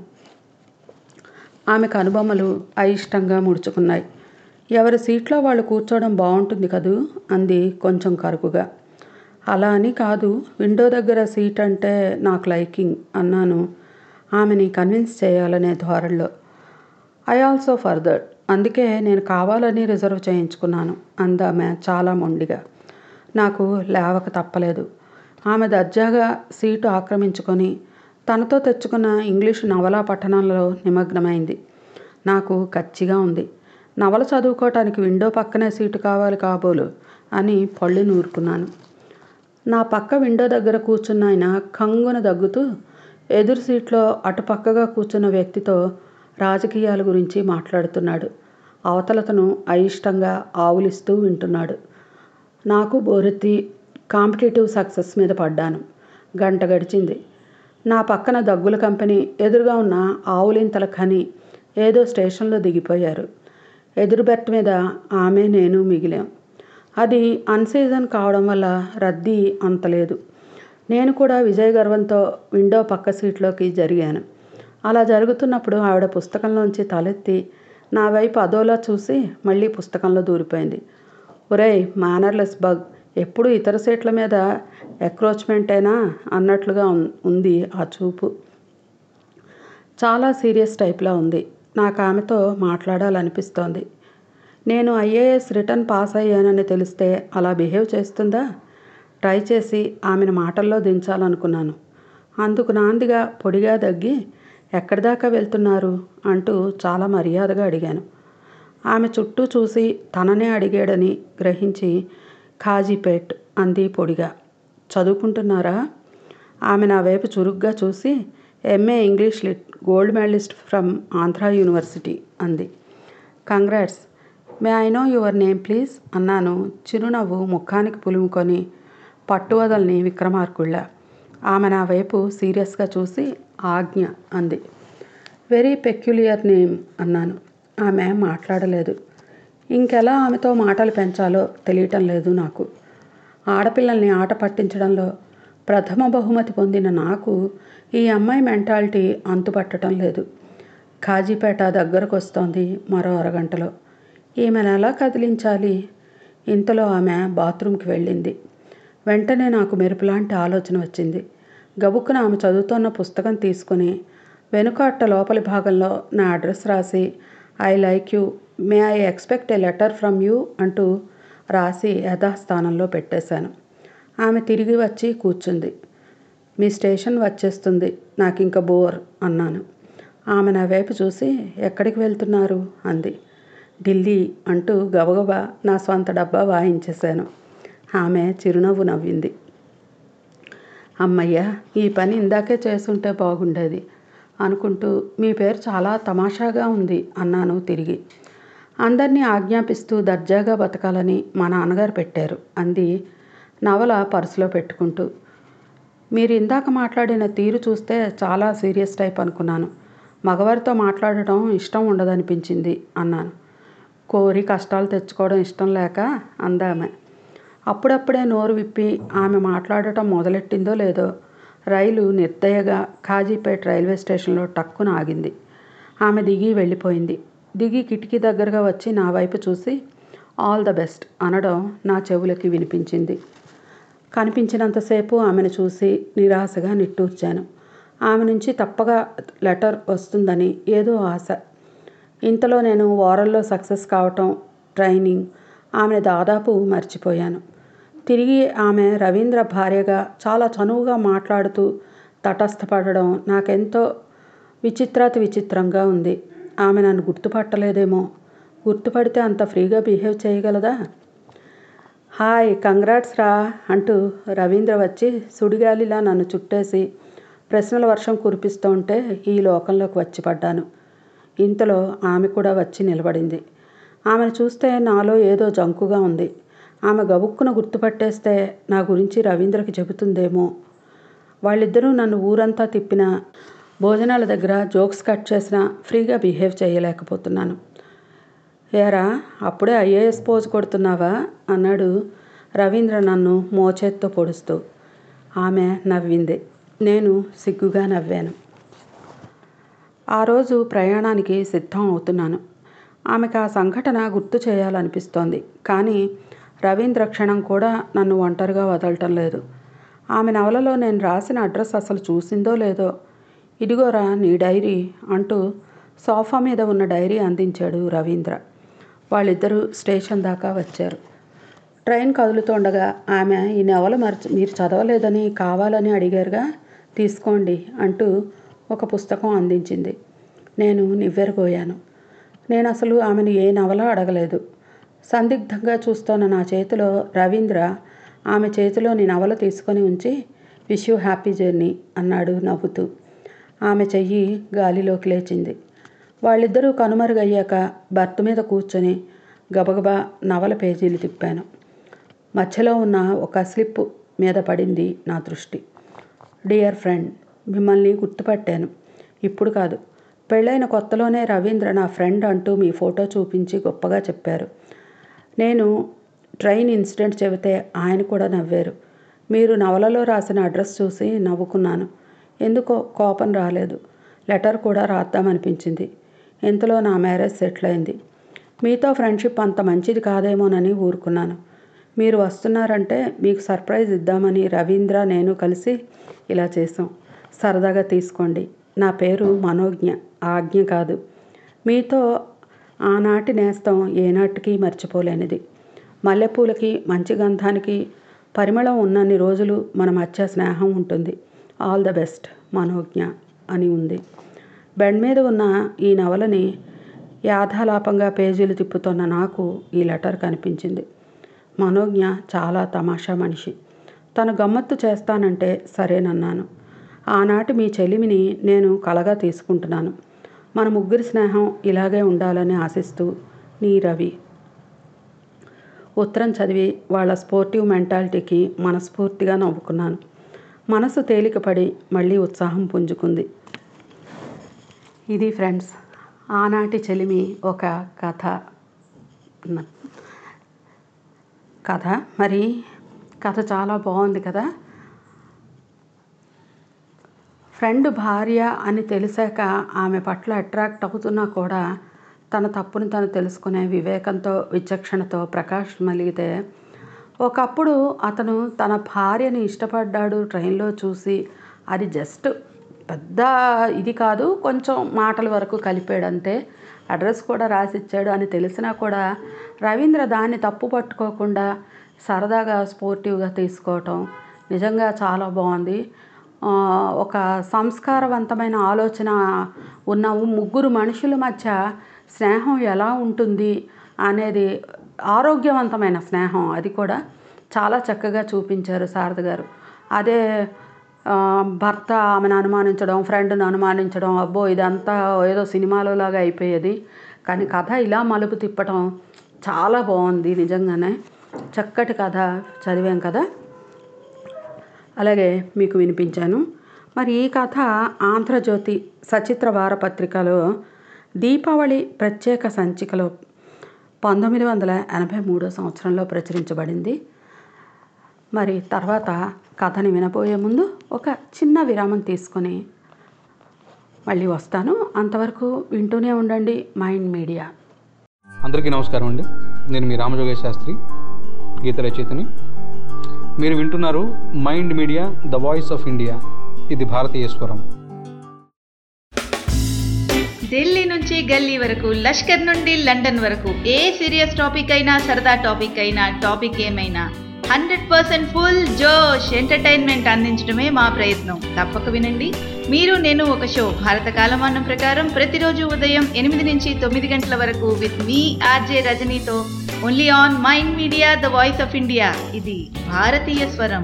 Speaker 4: ఆమె కనుబొమ్మలు అయిష్టంగా ముడుచుకున్నాయి. ఎవరి సీట్లో వాళ్ళు కూర్చోవడం బాగుంటుంది కదూ అంది కొంచెం కరుకుగా. అలా అని కాదు, విండో దగ్గర సీట్ అంటే నాకు లైకింగ్ అన్నాను ఆమెని కన్విన్స్ చేయాలనే ధోరణిలో. ఐ ఆల్సో ఫర్దర్, అందుకే నేను కావాలని రిజర్వ్ చేయించుకున్నాను అందామె చాలా మొండిగా. నాకు లేవక తప్పలేదు. ఆమె దర్జాగా సీటు ఆక్రమించుకొని తనతో తెచ్చుకున్న ఇంగ్లీషు నవలా పఠనంలో నిమగ్నమైంది. నాకు కచ్చిగా ఉంది. నవల చదువుకోవటానికి విండో పక్కనే సీటు కావాలి కాబోలు అని పళ్ళు నూరుకున్నాను. నా పక్క విండో దగ్గర కూర్చున్న ఆయన కంగున దగ్గుతూ ఎదురు సీట్లో అటుపక్కగా కూర్చున్న వ్యక్తితో రాజకీయాల గురించి మాట్లాడుతున్నాడు. అవతలతను అయిష్టంగా ఆవులిస్తూ వింటున్నాడు. నాకు బోరెత్తి కాంపిటేటివ్ సక్సెస్ మీద పడ్డాను. గంట గడిచింది. నా పక్కన దగ్గుల కంపెనీ, ఎదురుగా ఉన్న ఆవులింతల ఖని ఏదో స్టేషన్లో దిగిపోయారు. ఎదురు బెర్త్ మీద ఆమె నేను మిగిలాం. అది అన్సీజన్ కావడం వల్ల రద్దీ అంతలేదు. నేను కూడా విజయ గర్వంతో విండో పక్క సీట్లోకి జరిగాను. అలా జరుగుతున్నప్పుడు ఆవిడ పుస్తకంలోంచి తలెత్తి నా వైపు అదోలా చూసి మళ్ళీ పుస్తకంలో దూరిపోయింది. ఒరేయ్ మేనర్లెస్ బగ్, ఎప్పుడు ఇతర సీట్ల మీద ఎక్రోచ్మెంటేనా అన్నట్లుగా ఉంది ఆ చూపు. చాలా సీరియస్ టైప్లా ఉంది. నాకు ఆమెతో మాట్లాడాలనిపిస్తోంది. నేను ఐఏఎస్ రిటర్న్ పాస్ అయ్యానని తెలిస్తే అలా బిహేవ్ చేస్తుందా? ట్రై చేసి ఆమెను మాటల్లో దించాలనుకున్నాను. అందుకు నాందిగా పొడిగా దగ్గి ఎక్కడి దాకా వెళ్తున్నారు అంటూ చాలా మర్యాదగా అడిగాను. ఆమె చుట్టూ చూసి తననే అడిగాడని గ్రహించి ఖాజీపేట్ అంది పొడిగా. చదువుకుంటున్నారా? ఆమె నా వైపు చురుగ్గా చూసి MA English lit, gold medalist from Andhra university అంది. Congrats. May I know your name please అన్నాను చిరునవ్వు ముఖానికి పులుముకొని పట్టువదల్ని విక్రమార్కుళ్ళ. ఆమె నా వైపు సీరియస్గా చూసి ఆజ్ఞ అంది. వెరీ పెక్యులియర్ నేమ్ అన్నాను. ఆమె మాట్లాడలేదు. ఇంకెలా ఆమెతో మాటలు పెంచాలో తెలియటం లేదు నాకు. ఆడపిల్లల్ని ఆట పట్టించడంలో ప్రథమ బహుమతి పొందిన నాకు ఈ అమ్మాయి మెంటాలిటీ అంతుపట్టడం లేదు. కాజీపేట దగ్గరకు వస్తోంది మరో అరగంటలో. ఈమెను ఎలా కదిలించాలి? ఇంతలో ఆమె బాత్రూంకి వెళ్ళింది. వెంటనే నాకు మెరుపులాంటి ఆలోచన వచ్చింది. గబుక్కున ఆమె చదువుతున్న పుస్తకం తీసుకుని వెనుక అట్ట లోపలి భాగంలో నా అడ్రస్ రాసి I like you, may I expect a letter from you అంటూ రాసి యథాస్థానంలో పెట్టేశాను. ఆమె తిరిగి వచ్చి కూర్చుంది. మీ స్టేషన్ వచ్చేస్తుంది, నాకు ఇంకా బోర్ అన్నాను. ఆమె నా వైపు చూసి ఎక్కడికి వెళ్తున్నారు అంది. ఢిల్లీ అంటూ గబగబా నా స్వంత డబ్బా వాయించేశాను. ఆమె చిరునవ్వు నవ్వింది. అమ్మయ్య, ఈ పని ఇందాకే చేసుంటే బాగుండేది అనుకుంటూ మీ పేరు చాలా తమాషాగా ఉంది అన్నాను తిరిగి. అందరినీ ఆజ్ఞాపిస్తూ దర్జాగా బతకాలని మా నాన్నగారు పెట్టారు అంది నవల పర్సులో పెట్టుకుంటూ. మీరు ఇందాక మాట్లాడిన తీరు చూస్తే చాలా సీరియస్ టైప్ అనుకున్నాను. మగవారితో మాట్లాడటం ఇష్టం ఉండదనిపించింది అన్నాను. కోరి కష్టాలు తెచ్చుకోవడం ఇష్టం లేక అందామె. అప్పుడప్పుడే నోరు విప్పి ఆమె మాట్లాడటం మొదలెట్టిందో లేదో రైలు నిర్దయగా కాజీపేట రైల్వే స్టేషన్లో టక్కున ఆగింది. ఆమె దిగి వెళ్ళిపోయింది. దిగి కిటికీ దగ్గరగా వచ్చి నా వైపు చూసి ఆల్ ద బెస్ట్ అనడం నా చెవులకి వినిపించింది. కనిపించినంతసేపు ఆమెను చూసి నిరాశగా నిట్టూర్చాను. ఆమె నుంచి తప్పగా లెటర్ వస్తుందని ఏదో ఆశ. ఇంతలో నేను వారంలో సక్సెస్ కావటం, ట్రైనింగ్, ఆమెను దాదాపు మర్చిపోయాను. తిరిగి ఆమె రవీంద్ర భార్యగా చాలా చనువుగా మాట్లాడుతూ తటస్థపడడం నాకెంతో విచిత్రంగా ఉంది. ఆమె నన్ను గుర్తుపట్టలేదేమో. గుర్తుపడితే అంత ఫ్రీగా బిహేవ్ చేయగలదా? హాయ్, కంగ్రాట్స్ రా అంటూ రవీంద్ర వచ్చి సుడిగాలిలా నన్ను చుట్టేసి ప్రశ్నల వర్షం కురిపిస్తూ ఉంటే ఈ లోకంలోకి వచ్చి పడ్డాను. ఇంతలో ఆమె కూడా వచ్చి నిలబడింది. ఆమెను చూస్తే నాలో ఏదో జంకుగా ఉంది. ఆమె గబుక్కున గుర్తుపట్టేస్తే నా గురించి రవీంద్రకి చెబుతుందేమో. వాళ్ళిద్దరూ నన్ను ఊరంతా తిప్పినా, భోజనాల దగ్గర జోక్స్ కట్ చేసినా ఫ్రీగా బిహేవ్ చేయలేకపోతున్నాను. ఏరా, అప్పుడే ఐఏఎస్ పోజు కొడుతున్నావా అన్నాడు రవీంద్ర నన్ను మోచేత్తో పొడుస్తూ. ఆమె నవ్వింది. నేను సిగ్గుగా నవ్వాను. ఆ రోజు ప్రయాణానికి సిద్ధం అవుతున్నాను. ఆమెకు ఆ సంఘటన గుర్తు చేయాలనిపిస్తోంది. కానీ రవీంద్ర క్షణం కూడా నన్ను ఒంటరిగా వదలటం లేదు. ఆమె నవలలో నేను రాసిన అడ్రస్ అసలు చూసిందో లేదో. ఇదిగోరా నీ డైరీ అంటూ సోఫా మీద ఉన్న డైరీ అందించాడు రవీంద్ర. వాళ్ళిద్దరూ స్టేషన్ దాకా వచ్చారు. ట్రైన్ కదులుతుండగా ఆమె ఈ నవల మీరు చదవలేదని కావాలని అడిగారుగా, తీసుకోండి అంటూ ఒక పుస్తకం అందించింది. నేను నివ్వెరపోయాను. నేను అసలు ఆమెను ఏ నవల అడగలేదు. సందిగ్ధంగా చూస్తోన్న నా చేతిలో రవీంద్ర ఆమె చేతిలోని నవల తీసుకొని ఉంచి విష్ యూ హ్యాపీ జర్నీ అన్నాడు నవ్వుతూ. ఆమె చెయ్యి గాలిలోకి లేచింది. వాళ్ళిద్దరూ కనుమరుగయ్యాక బర్త్ మీద కూర్చొని గబగబా నవల పేజీలు తిప్పాను. మధ్యలో ఉన్న ఒక స్లిప్ మీద పడింది నా దృష్టి. డియర్ ఫ్రెండ్, మిమ్మల్ని గుర్తుపట్టాను. ఇప్పుడు కాదు, పెళ్ళైన కొత్తలోనే రవీంద్ర నా ఫ్రెండ్ అంటూ మీ ఫోటో చూపించి గొప్పగా చెప్పారు. నేను ట్రైన్ ఇన్సిడెంట్ చెబితే ఆయన కూడా నవ్వారు. మీరు నవలలో రాసిన అడ్రస్ చూసి నవ్వుకున్నాను. ఎందుకో కోపం రాలేదు. లెటర్ కూడా రాద్దామనిపించింది. ఇంతలో నా మ్యారేజ్ సెటిల్ అయింది. మీతో ఫ్రెండ్షిప్ అంత మంచిది కాదేమోనని ఊరుకున్నాను. మీరు వస్తున్నారంటే మీకు సర్ప్రైజ్ ఇద్దామని రవీంద్ర నేను కలిసి ఇలా చేసాం. సరదాగా తీసుకోండి. నా పేరు మనోజ్ఞ, ఆజ్ఞ కాదు. మీతో ఆనాటి నేస్తం ఏనాటికి మర్చిపోలేనిది. మల్లెపూలకి మంచి గంధానికి పరిమళం ఉన్నన్ని రోజులు మన మధ్య స్నేహం ఉంటుంది. ఆల్ ద బెస్ట్ మనోజ్ఞ అని ఉంది. బెడ్ మీద ఉన్న ఈ నవలని యాథాలాపంగా పేజీలు తిప్పుతున్న నాకు ఈ లెటర్ కనిపించింది. మనోజ్ఞ చాలా తమాషా మనిషి. తను గమ్మత్తు చేస్తానంటే సరేనన్నాను. ఆనాటి మీ చెలిమిని నేను కలగా తీసుకుంటున్నాను. మన ముగ్గురి స్నేహం ఇలాగే ఉండాలని ఆశిస్తూ నీ రవి. ఉత్తరం చదివి వాళ్ళ స్పోర్టివ్ మెంటాలిటీకి మనస్ఫూర్తిగా నవ్వుకున్నాను. మనసు తేలికపడి మళ్ళీ ఉత్సాహం పుంజుకుంది. ఇది ఫ్రెండ్స్, ఆనాటి చెలిమి ఒక కథ. మరి కథ చాలా బాగుంది కదా. ఫ్రెండ్ భార్య అని తెలిసాక ఆమె పట్ల అట్రాక్ట్ అవుతున్నా కూడా తన తప్పుని తను తెలుసుకునే వివేకంతో విచక్షణతో ప్రకాష్ మలిగితే, ఒకప్పుడు అతను తన భార్యని ఇష్టపడ్డాడు ట్రైన్లో చూసి. అది జస్ట్ పెద్ద ఇది కాదు, కొంచెం మాటల వరకు కలిపాడంతే. అడ్రస్ కూడా రాసిచ్చాడు అని తెలిసినా కూడా రవీంద్ర దాన్ని తప్పు పట్టుకోకుండా సరదాగా స్పోర్టివ్గా తీసుకోవటం నిజంగా చాలా బాగుంది. ఒక సంస్కారవంతమైన ఆలోచన ఉన్న ముగ్గురు మనుషుల మధ్య స్నేహం ఎలా ఉంటుంది అనేది, ఆరోగ్యవంతమైన స్నేహం, అది కూడా చాలా చక్కగా చూపించారు శారద గారు. అదే భర్త ఆమెను అనుమానించడం, ఫ్రెండ్ను అనుమానించడం, అబ్బో ఇదంతా ఏదో సినిమాలో లాగా అయిపోయేది. కానీ కథ ఇలా మలుపు తిప్పటం చాలా బాగుంది. నిజంగానే చక్కటి కథ చదివాం కదా, అలాగే మీకు వినిపించాను. మరి ఈ కథ ఆంధ్రజ్యోతి సచిత్ర వారపత్రికలో దీపావళి ప్రత్యేక సంచికలో 1983 సంవత్సరంలో ప్రచురించబడింది. మరి తర్వాత కథని వినబోయే ముందు ఒక చిన్న విరామం తీసుకొని మళ్ళీ వస్తాను. అంతవరకు వింటూనే ఉండండి మైండ్ మీడియా.
Speaker 8: అందరికీ నమస్కారం అండి. నేను మీ రామజోగేష్ శాస్త్రి, గీత రచయితని. మీరు వింటున్నారు mind media the voice of India. ఇది భారతీయ స్వరం.
Speaker 9: ఢిల్లీ నుంచి గల్లీ వరకు, లష్కర్ నుండి లండన్ వరకు, ఏ సీరియస్ టాపిక్ అయినా సరదా టాపిక్ అయినా, టాపిక్ ఏమైనా 100% ఫుల్ జోష్ ఎంటర్టైన్మెంట్ అందించడమే మా ప్రయత్నం. తప్పక వినండి. మీరు నేను ఒక షో, భారత కాలమానం ప్రకారం ప్రతిరోజు ఉదయం 8 నుంచి 9 గంటల వరకు విత్ మీ ఆర్జే రజనీతో, only on mind media the voice of India. ఇది భారతీయ స్వరం.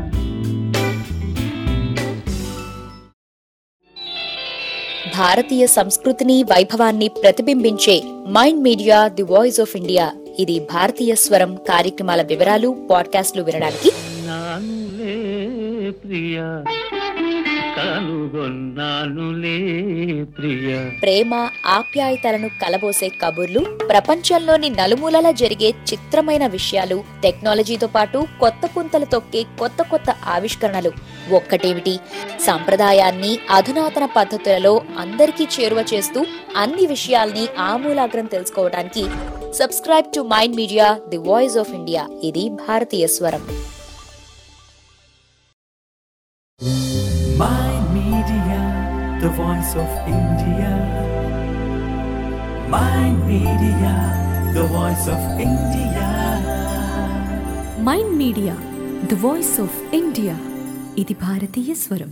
Speaker 7: భారతీయ సంస్కృతిని వైభవాన్ని ప్రతిబింబించే mind media the voice of India. ఇది భారతీయ స్వరం కార్యక్రమాల వివరాలు, పాడ్కాస్ట్లు వినడానికి
Speaker 1: నానులే ప్రియా, కనుగొన్నానులే ప్రియా.
Speaker 7: ప్రేమ ఆప్యాయతలను కలబోసే కబుర్లు, ప్రపంచంలోని నలుమూలలా జరిగే చిత్రమైన విషయాలు, టెక్నాలజీతో పాటు కొత్త పుంతలు తొక్కే కొత్త కొత్త ఆవిష్కరణలు. ఒక్కటేమిటి, సంప్రదాయాన్ని అధునాతన పద్ధతులలో అందరికీ చేరువ చేస్తూ అన్ని విషయాల్ని ఆమూలాగ్రం తెలుసుకోవడానికి subscribe to mind media the voice of India. ఇది భారతీయ స్వరం.
Speaker 1: Mind Media, the voice of India. Mind Media, the voice of India.
Speaker 2: Mind media the voice of India. ఇది భారతీయ స్వరం.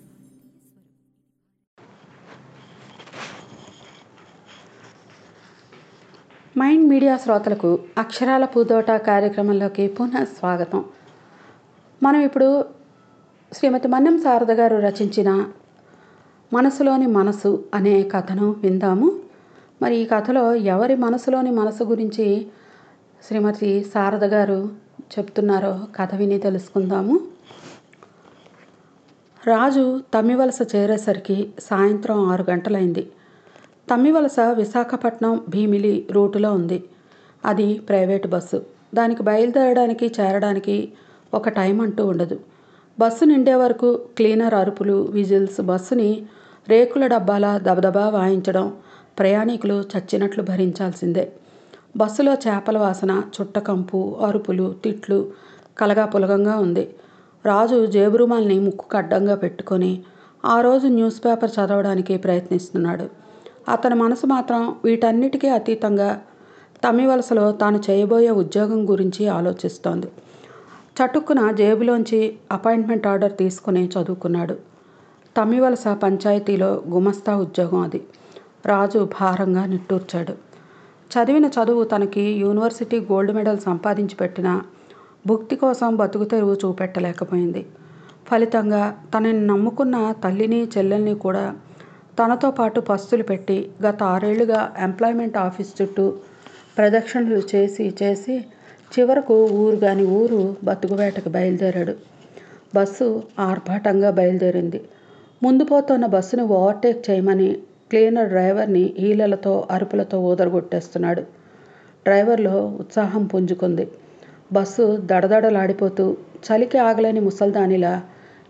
Speaker 4: మైండ్ మీడియా శ్రోతలకు అక్షరాల పూదోట కార్యక్రమంలోకి పునః స్వాగతం. మనం ఇప్పుడు శ్రీమతి మన్నెం శారద గారు రచించిన మనసులోని మనసు అనే కథను విందాము. మరి ఈ కథలో ఎవరి మనసులోని మనసు గురించి శ్రీమతి శారద గారు చెప్తున్నారో కథ విని తెలుసుకుందాము. రాజు తమ్మివలస చేరేసరికి సాయంత్రం 6 గంటలైంది. తమ్మివలస విశాఖపట్నం భీమిలి రూటులో ఉంది. అది ప్రైవేటు బస్సు. దానికి బయలుదేరడానికి చేరడానికి ఒక టైం అంటూ ఉండదు. బస్సు నిండే వరకు క్లీనర్ అరుపులు, విజిల్స్, బస్సుని రేకుల డబ్బాల దబదబా వాయించడం ప్రయాణికులు చచ్చినట్లు భరించాల్సిందే. బస్సులో చేపల వాసన, చుట్టకంపు, అరుపులు, తిట్లు కలగాపులగంగా ఉంది. రాజు జేబురుమాల్ని ముక్కుకు అడ్డంగా పెట్టుకొని ఆ రోజు న్యూస్ పేపర్ చదవడానికి ప్రయత్నిస్తున్నాడు. అతని మనసు మాత్రం వీటన్నిటికీ అతీతంగా తమ్మివలసలో తాను చేయబోయే ఉద్యోగం గురించి ఆలోచిస్తోంది. చటుక్కున జేబులోంచి అపాయింట్మెంట్ ఆర్డర్ తీసుకుని చదువుకున్నాడు. తమ్మివలస పంచాయతీలో గుమస్తా ఉద్యోగం అది. రాజు భారంగా నిట్టూర్చాడు. చదివిన చదువు తనకి యూనివర్సిటీ గోల్డ్ మెడల్ సంపాదించి పెట్టినా భుక్తి కోసం బతుకు తెరువు చూపెట్టలేకపోయింది. ఫలితంగా తనని నమ్ముకున్న తల్లిని చెల్లెల్ని కూడా తనతో పాటు పస్తులు పెట్టి గత 6 ఏళ్లుగా ఎంప్లాయ్మెంట్ ఆఫీస్ చుట్టూ ప్రదక్షిణలు చేసి చివరకు ఊరు కాని ఊరు బతుకువేటకు బయలుదేరాడు. బస్సు ఆర్భాటంగా బయలుదేరింది. ముందు పోతున్న బస్సును ఓవర్టేక్ చేయమని క్లీనర్ డ్రైవర్ని ఈలలతో అరుపులతో ఊదరగొట్టేస్తున్నాడు. డ్రైవర్లో ఉత్సాహం పుంజుకుంది. బస్సు దడదడలాడిపోతూ చలికి ఆగలేని ముసల్దానిలా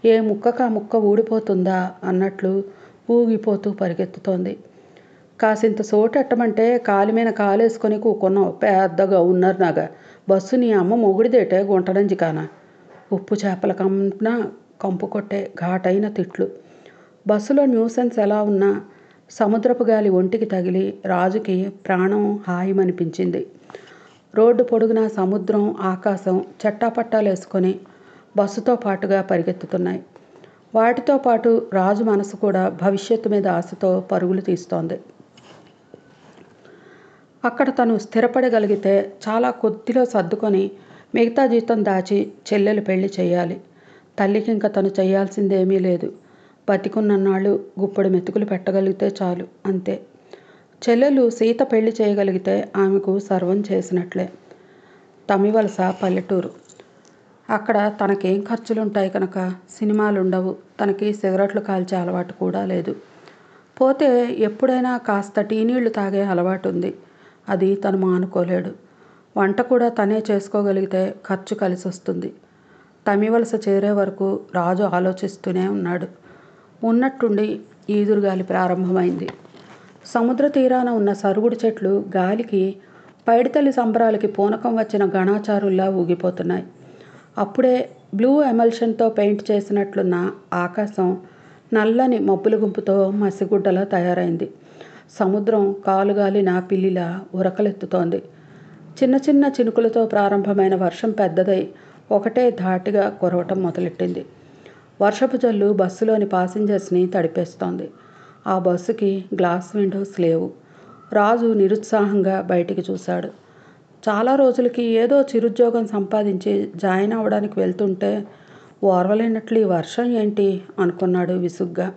Speaker 4: ఏ ముక్కకా ముక్క ఊడిపోతుందా అన్నట్లు ఊగిపోతూ పరిగెత్తుతోంది. కాసింత సోటెట్టమంటే కాలి మీద కాలేసుకొని కూకున్నావు, పెద్దగా ఉన్నారు నాగా. బస్సు నీ అమ్మ మొగుడిదేటే గుంటనంజి కాన. ఉప్పు చేపల కమ్మున కంపు కొట్టే ఘాటైన తిట్లు. బస్సులో న్యూసెన్స్ ఎలా ఉన్నా సముద్రపు గాలి ఒంటికి తగిలి రాజుకి ప్రాణం హాయిమనిపించింది. రోడ్డు పొడుగున సముద్రం, ఆకాశం చట్టాపట్టాలేసుకొని బస్సుతో పాటుగా పరిగెత్తుతున్నాయి. వాటితో పాటు రాజు మనసు కూడా భవిష్యత్తు మీద ఆశతో పరుగులు తీస్తోంది. అక్కడ తను స్థిరపడగలిగితే చాలా కొద్దిలో సర్దుకొని మిగతా జీతం దాచి చెల్లెలు పెళ్లి చేయాలి. తల్లికి ఇంకా తను చేయాల్సిందేమీ లేదు. బతికున్నన్నాళ్ళు గుప్పడి మెతుకులు పెట్టగలిగితే చాలు, అంతే. చెల్లెలు సీత పెళ్లి చేయగలిగితే ఆమెకు సర్వం చేసినట్లే. తమివలస పల్లెటూరు. అక్కడ తనకేం ఖర్చులుంటాయి కనుక సినిమాలుండవు. తనకి సిగరెట్లు కాల్చే అలవాటు కూడా లేదు. పోతే ఎప్పుడైనా కాస్త టీ నీళ్లు తాగే అలవాటు ఉంది. అది తను మానుకోలేడు. వంట కూడా తనే చేసుకోగలిగితే ఖర్చు కలిసి వస్తుంది. తమివలస చేరే వరకు రాజు ఆలోచిస్తూనే ఉన్నాడు. ఉన్నట్టుండి ఈదురుగాలి ప్రారంభమైంది. సముద్ర తీరాన ఉన్న సరుగుడు చెట్లు గాలికి పైడితల్లి సంబరాలకి పూనకం వచ్చిన గణాచారుల్లా ఊగిపోతున్నాయి. అప్పుడే బ్లూ ఎమల్షన్తో పెయింట్ చేసినట్లున్న ఆకాశం నల్లని మబ్బుల గుంపుతో మసిగుడ్డలా తయారైంది. సముద్రం కాలుగాలిన పిల్లిలా ఉరకలెత్తుతోంది. చిన్న చిన్న చినుకులతో ప్రారంభమైన వర్షం పెద్దదై ఒకటే ధాటిగా కురవటం మొదలెట్టింది. వర్షపు జల్లు బస్సులోని పాసింజర్స్ని తడిపేస్తోంది. ఆ బస్సుకి గ్లాస్ విండోస్ లేవు. రాజు నిరుత్సాహంగా బయటికి చూశాడు. చాలా రోజులకి ఏదో చిరుద్యోగం సంపాదించి జాయిన్ అవ్వడానికి వెళ్తుంటే ఓర్వలేనట్లు ఈ వర్షం ఏంటి అనుకున్నాడు విసుగ్గా.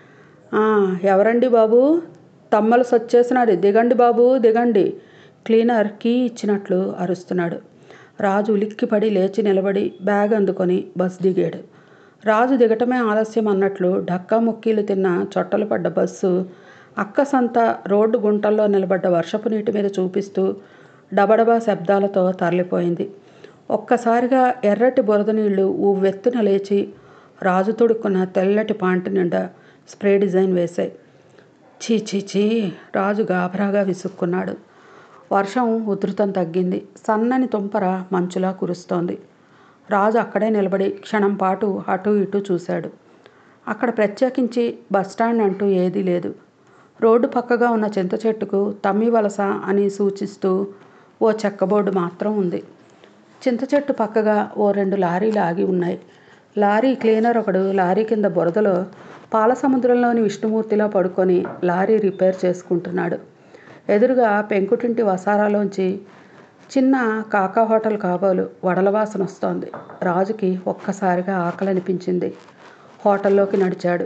Speaker 4: ఎవరండి బాబు, తమ్మలసి వచ్చేసినాడు, దిగండి బాబు దిగండి. క్లీనర్ కీ ఇచ్చినట్లు అరుస్తున్నాడు. రాజు ఉలిక్కిపడి లేచి నిలబడి బ్యాగ్ అందుకొని బస్ దిగాడు. రాజు దిగటమే ఆలస్యం అన్నట్లు ఢక్కా ముక్కీలు తిన్న చొట్టలు పడ్డ బస్సు అక్కసంతా రోడ్డు గుంటల్లో నిలబడ్డ వర్షపు నీటి మీద చూపిస్తూ డబడబా శబ్దాలతో తరలిపోయింది. ఒక్కసారిగా ఎర్రటి బురద నీళ్లు ఉవ్వెత్తున లేచి రాజు తొడుక్కున్న తెల్లటి పాంటి నిండా స్ప్రే డిజైన్ వేశాయి. చీ రాజు గాభరాగా విసుక్కున్నాడు. వర్షం ఉధృతం తగ్గింది. సన్నని తుంపర మంచులా కురుస్తోంది. రాజు అక్కడే నిలబడి క్షణం పాటు అటూ ఇటూ చూశాడు. అక్కడ ప్రత్యేకించి బస్టాండ్ అంటూ ఏదీ లేదు. రోడ్డు పక్కగా ఉన్న చింత చెట్టుకు తమ్మివలస అని సూచిస్తూ ఓ చెక్కబోర్డు మాత్రం ఉంది. చింత చెట్టు పక్కగా ఓ 2 లారీలు ఆగి ఉన్నాయి. లారీ క్లీనర్ ఒకడు లారీ కింద బురదలో పాల సముద్రంలోని విష్ణుమూర్తిలో పడుకొని లారీ రిపేర్ చేసుకుంటున్నాడు. ఎదురుగా పెంకుటింటి వసారాలోంచి చిన్న కాకా హోటల్ కాబోలు వడల వాసన వస్తోంది. రాజుకి ఒక్కసారిగా ఆకలనిపించింది. హోటల్లోకి నడిచాడు.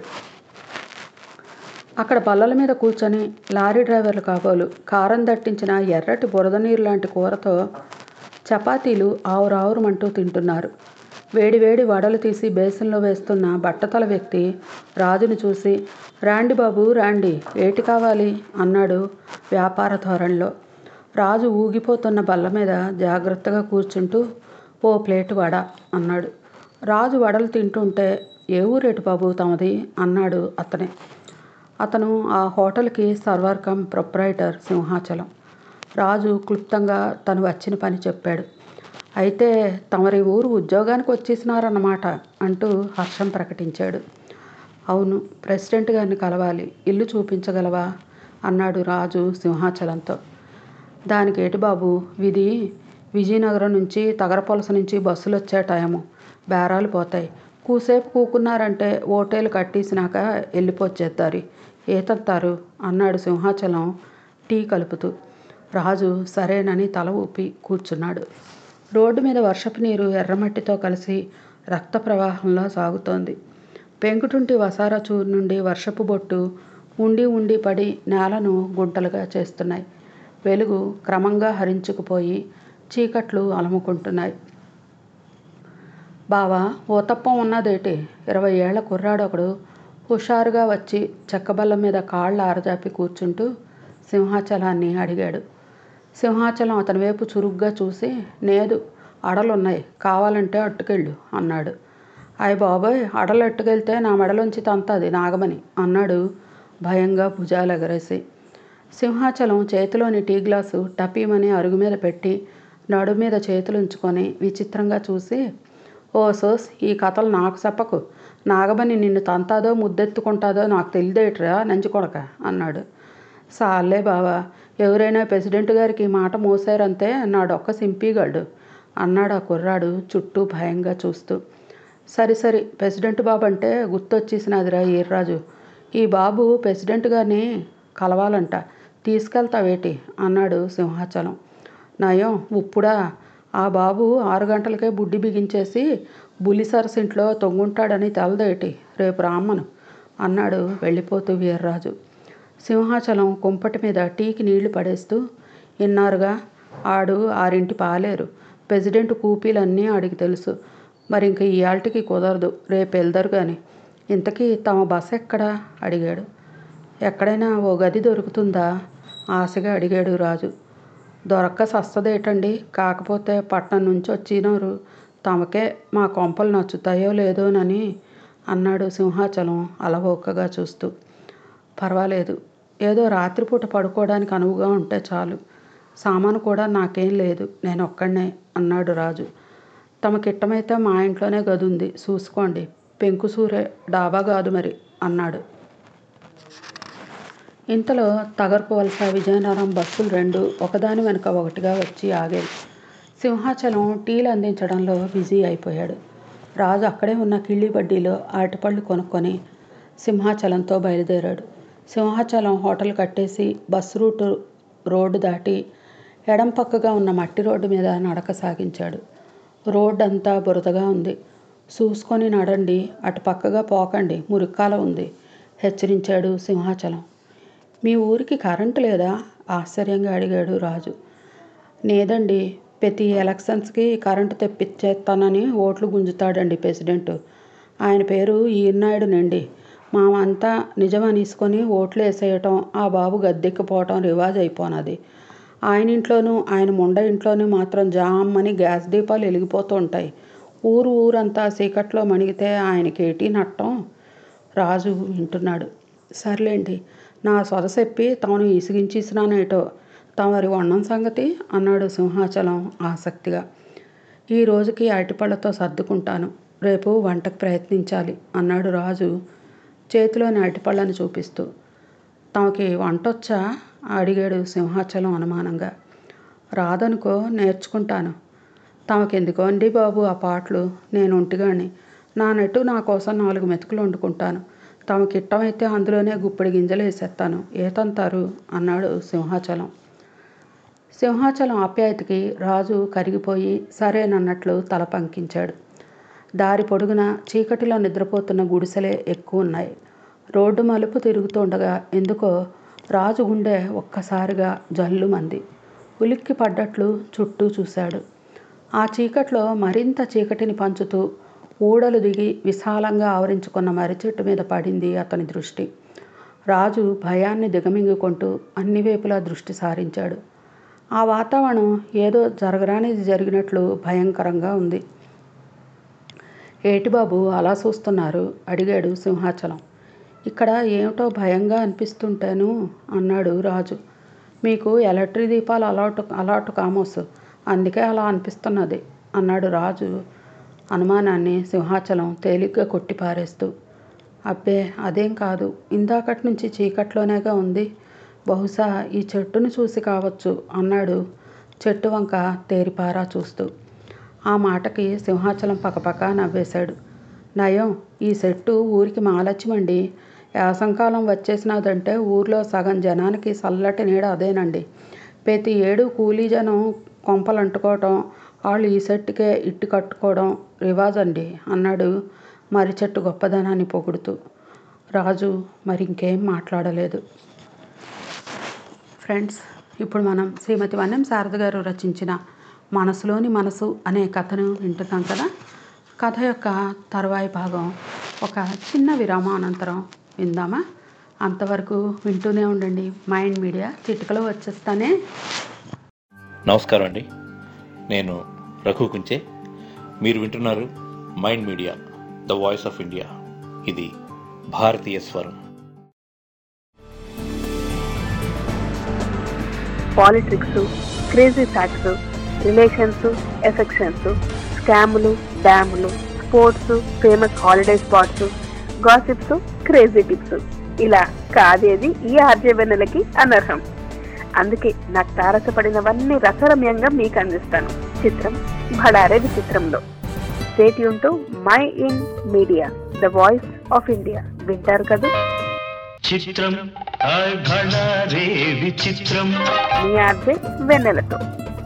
Speaker 4: అక్కడ బల్లల మీద కూర్చొని లారీ డ్రైవర్లు కాబోలు కారం దట్టించిన ఎర్రటి బురద నీరు లాంటి కూరతో చపాతీలు ఆవురావురమంటూ తింటున్నారు. వేడివేడి వడలు తీసి బేసిన్లో వేస్తున్న బట్టతల వ్యక్తి రాజును చూసి, రాండి బాబు రాండి, ఏటి కావాలి అన్నాడు వ్యాపార ధోరణిలో. రాజు ఊగిపోతున్న బల్ల మీద జాగ్రత్తగా కూర్చుంటూ ఓ ప్లేటు వడ అన్నాడు. రాజు వడలు తింటుంటే, ఏ ఊరేటు బాబు తమది అన్నాడు అతనే. అతను ఆ హోటల్కి సర్వర్ కమ్ ప్రొప్రైటర్ సింహాచలం. రాజు క్లుప్తంగా తను వచ్చిన పని చెప్పాడు. అయితే తమరి ఊరు ఉద్యోగానికి వచ్చేసినారన్నమాట అంటూ హర్షం ప్రకటించాడు. అవును, ప్రెసిడెంట్ గారిని కలవాలి, ఇల్లు చూపించగలవా అన్నాడు రాజు సింహాచలంతో. దానికేటి బాబు, విజయనగరం నుంచి తగరపొలస నుంచి బస్సులు వచ్చే టైము, బేరాలు పోతాయి. కూసేపు కూకున్నారంటే ఓటేలు కట్టేసినాక వెళ్ళిపోచ్చేద్దారి, ఏతంతారు అన్నాడు సింహాచలం టీ కలుపుతూ. రాజు సరేనని తల ఊపి కూర్చున్నాడు. రోడ్డు మీద వర్షపు నీరు ఎర్రమట్టితో కలిసి రక్త ప్రవాహంలో సాగుతోంది. పెంకుటుంటి వసారా చూరు నుండి వర్షపు బొట్టు ఉండి పడి నేలను గుంటలుగా చేస్తున్నాయి. వెలుగు క్రమంగా హరించుకుపోయి చీకట్లు అలముకుంటున్నాయి. బావా, ఓతప్పం ఉన్నదేటి? 20 ఏళ్ల కుర్రాడొకడు హుషారుగా వచ్చి చెక్కబల్ల మీద కాళ్ళు ఆరజాపి కూర్చుంటూ సింహాచలాన్ని అడిగాడు. సింహాచలం అతని వైపు చురుగ్గా చూసి, లేదు, అడలున్నాయి, కావాలంటే అట్టుకెళ్ళు అన్నాడు. అయ్య బాబోయ్, అడలెట్టుకెళ్తే నా మెడలోంచి తంతది నాగమణి అన్నాడు భయంగా భుజాలు ఎగరేసి. సింహాచలం చేతిలోని టీ గ్లాసు టపీమని అరుగు మీద పెట్టి నడు మీద చేతులు ఉంచుకొని విచిత్రంగా చూసి, ఓ సోస్, ఈ కథలు నాకు చెప్పకు. నాగమణి నిన్ను తంతాదో ముద్దెత్తుకుంటాదో నాకు తెలియదేట్రా నంచుకొడక అన్నాడు. సాలే బావా, ఎవరైనా ప్రెసిడెంట్ గారికి మాట మోసారంతే, నాడొక్క సింపీగాడు అన్నాడు ఆ కుర్రాడు చుట్టూ భయంగా చూస్తూ. సరి ప్రెసిడెంట్ బాబు అంటే గుర్తొచ్చేసినదిరా ఈర్రాజు. ఈ బాబు ప్రెసిడెంట్ గారిని కలవాలంట, తీసుకెళ్తావేటి అన్నాడు సింహాచలం. నయం ఉప్పుడా, ఆ బాబు 6 గంటలకే బుడ్డి బిగించేసి బులిసరస్ ఇంట్లో తొంగుంటాడని తెలదేటి, రేపు రామ్మను అన్నాడు వెళ్ళిపోతూ వీర్రాజు. సింహాచలం కుంపటి మీద టీకి నీళ్లు పడేస్తూ, ఇన్నారుగా, ఆడు 6 పాలేరు, ప్రెసిడెంట్ కూపీలన్నీ ఆడికి తెలుసు, మరి ఇంక ఇయాల్టికి కుదరదు, రేపు వెళ్దరు కానీ. ఇంతకీ తమ బస ఎక్కడా అడిగాడు. ఎక్కడైనా ఓ గది దొరుకుతుందా ఆశగా అడిగాడు రాజు. దొరక్క సస్తదేటండి, కాకపోతే పట్నం నుంచి వచ్చినారు, తమకే మా కొంపలు నచ్చుతాయో లేదోనని అన్నాడు సింహాచలం అలవోకగా చూస్తూ. పర్వాలేదు, ఏదో రాత్రిపూట పడుకోవడానికి అనువుగా ఉంటే చాలు, సామాను కూడా నాకేం లేదు, నేను ఒక్కడనే అన్నాడు రాజు. తమకిట్టమైతే మా ఇంట్లోనే గది ఉంది, చూసుకోండి, పెంకుసూరే, డాబా కాదు మరి అన్నాడు. ఇంతలో తగర్పు వలస విజయనగరం బస్సులు 2 ఒకదాని వెనుక ఒకటిగా వచ్చి ఆగాయి. సింహాచలం టీలు అందించడంలో బిజీ అయిపోయాడు. రాజు అక్కడే ఉన్న కిళ్ళి బడ్డీలో అరటిపళ్ళు కొనుక్కొని సింహాచలంతో బయలుదేరాడు. సింహాచలం హోటల్ కట్టేసి బస్సు రూటు రోడ్డు దాటి ఎడం పక్కగా ఉన్న మట్టి రోడ్డు మీద నడక సాగించాడు. రోడ్డు అంతా బురదగా ఉంది. చూసుకొని నడండి, అటు పక్కగా పోకండి, మురిక్కాల ఉంది హెచ్చరించాడు సింహాచలం. మీ ఊరికి కరెంటు లేదా ఆశ్చర్యంగా అడిగాడు రాజు. లేదండి, ప్రతి ఎలక్షన్స్కి కరెంటు తెప్పించేస్తానని ఓట్లు గుంజుతాడండి ప్రెసిడెంట్, ఆయన పేరు ఈనాయుడునండి. మామంతా నిజమనేసుకొని ఓట్లు వేసేయటం, ఆ బాబు గద్దెక్కిపోవటం రివాజ్ అయిపోనది. ఆయన ఇంట్లోనూ ఆయన ముండ ఇంట్లోనూ మాత్రం జామ్మని గ్యాస్ దీపాలు వెలిగిపోతూ ఉంటాయి. ఊరంతా చీకట్లో మణిగితే ఆయనకేటి నట్టం. రాజు వింటున్నాడు. సర్లేండి, నా సొద చెప్పి తాను ఇసిగించేసినానేటో, తమరి వండం సంగతి అన్నాడు సింహాచలం ఆసక్తిగా. ఈ రోజుకి అరటిపళ్ళతో సర్దుకుంటాను, రేపు వంటకు ప్రయత్నించాలి అన్నాడు రాజు చేతిలోని అరటిపళ్ళని చూపిస్తూ. తమకి వంటొచ్చా అడిగాడు సింహాచలం అనుమానంగా. రాదనుకో, నేర్చుకుంటాను. తమకెందుకో అండి బాబు ఆ పాటలు, నేను ఒంటిగాని, నా నెట్టు నా కోసం 4 మెతుకులు వండుకుంటాను, తమకిట్టమైతే అందులోనే గుప్పెడి గింజలు వేసేస్తాను, ఏతంతారు అన్నాడు సింహాచలం. సింహాచలం ఆప్యాయతకి రాజు కరిగిపోయి సరేనన్నట్లు తల పంకించాడు. దారి పొడుగున చీకటిలో నిద్రపోతున్న గుడిసెలే ఎక్కువ ఉన్నాయి. రోడ్డు మలుపు తిరుగుతుండగా ఎందుకో రాజు గుండె ఒక్కసారిగా జల్లుమంది. ఉలిక్కి పడ్డట్లు చుట్టూ చూశాడు. ఆ చీకట్లో మరింత చీకటిని పంచుతూ ఊడలు దిగి విశాలంగా ఆవరించుకున్న మర్రిచెట్టు మీద పడింది అతని దృష్టి. రాజు భయాన్ని దిగమింగుకుంటూ అన్ని వైపులా దృష్టి సారించాడు. ఆ వాతావరణం ఏదో జరగరానిది జరిగినట్లు భయంకరంగా ఉంది. ఏటి బాబు అలా చూస్తున్నారు అడిగాడు సింహాచలం. ఇక్కడ ఏమిటో భయంగా అనిపిస్తుంటేను అన్నాడు రాజు. మీకు ఎలక్ట్రిక్ దీపాలు అలాటు కామోసు, అందుకే అలా అనిపిస్తున్నది అన్నాడు రాజు అనుమానాన్ని సింహాచలం తేలిగ్గా కొట్టిపారేస్తూ. అబ్బే అదేం కాదు, ఇందాకటి నుంచి చీకట్లోనేగా ఉంది, బహుశా ఈ చెట్టును చూసి కావచ్చు అన్నాడు చెట్టు వంక తేరిపారా చూస్తూ. ఆ మాటకి సింహాచలం పకపక నవ్వేశాడు. నయం, ఈ చెట్టు ఊరికి మహాలక్ష్మండి, యాసంకాలం వచ్చేసినదంటే ఊర్లో సగం జనానికి చల్లటి నీడ అదేనండి. ప్రతి ఏడు కూలీ జనం కొంపలు అంటుకోవటం, వాళ్ళు ఈ చెట్టుకే ఇట్టు కట్టుకోవడం రివాజ్ అండి అన్నాడు మర్రి చెట్టు గొప్పదనాన్ని పొగుడుతూ. రాజు మరింకేం మాట్లాడలేదు. ఫ్రెండ్స్, ఇప్పుడు మనం శ్రీమతి వన్నెం శారద గారు రచించిన మనసులోని మనసు అనే కథను వింటున్నాం కదా. కథ యొక్క తరువాయి భాగం ఒక చిన్న విరామానంతరం విందామా? అంతవరకు వింటూనే ఉండండి మైండ్ మీడియా. చిటికలో వచ్చేస్తానే.
Speaker 10: నమస్కారం అండి, నేను రఘు కుంచే. మీరు వింటున్నారు mind media the voice of India. ఇది భారతీయ స్వరం.
Speaker 11: Politics, crazy facts, relations, affections, స్కాములు, డ్యాములు, sports, famous holiday spots, gossips, crazy tips, ఇలా కాదేది ఈ ఆర్జవెన్నెలకి అనర్హం. అందుకే నాకు తారసపడినవన్నీ రసరమ్యంగా మీకు అందిస్తాను. చిత్రం భడారే విచిత్రంలో. Stay tune to mind media, the voice of India. వింటారు కదా?
Speaker 1: చిత్రం భడారే విచిత్రం.
Speaker 11: మీ ఆర్జే వెన్నెలతో.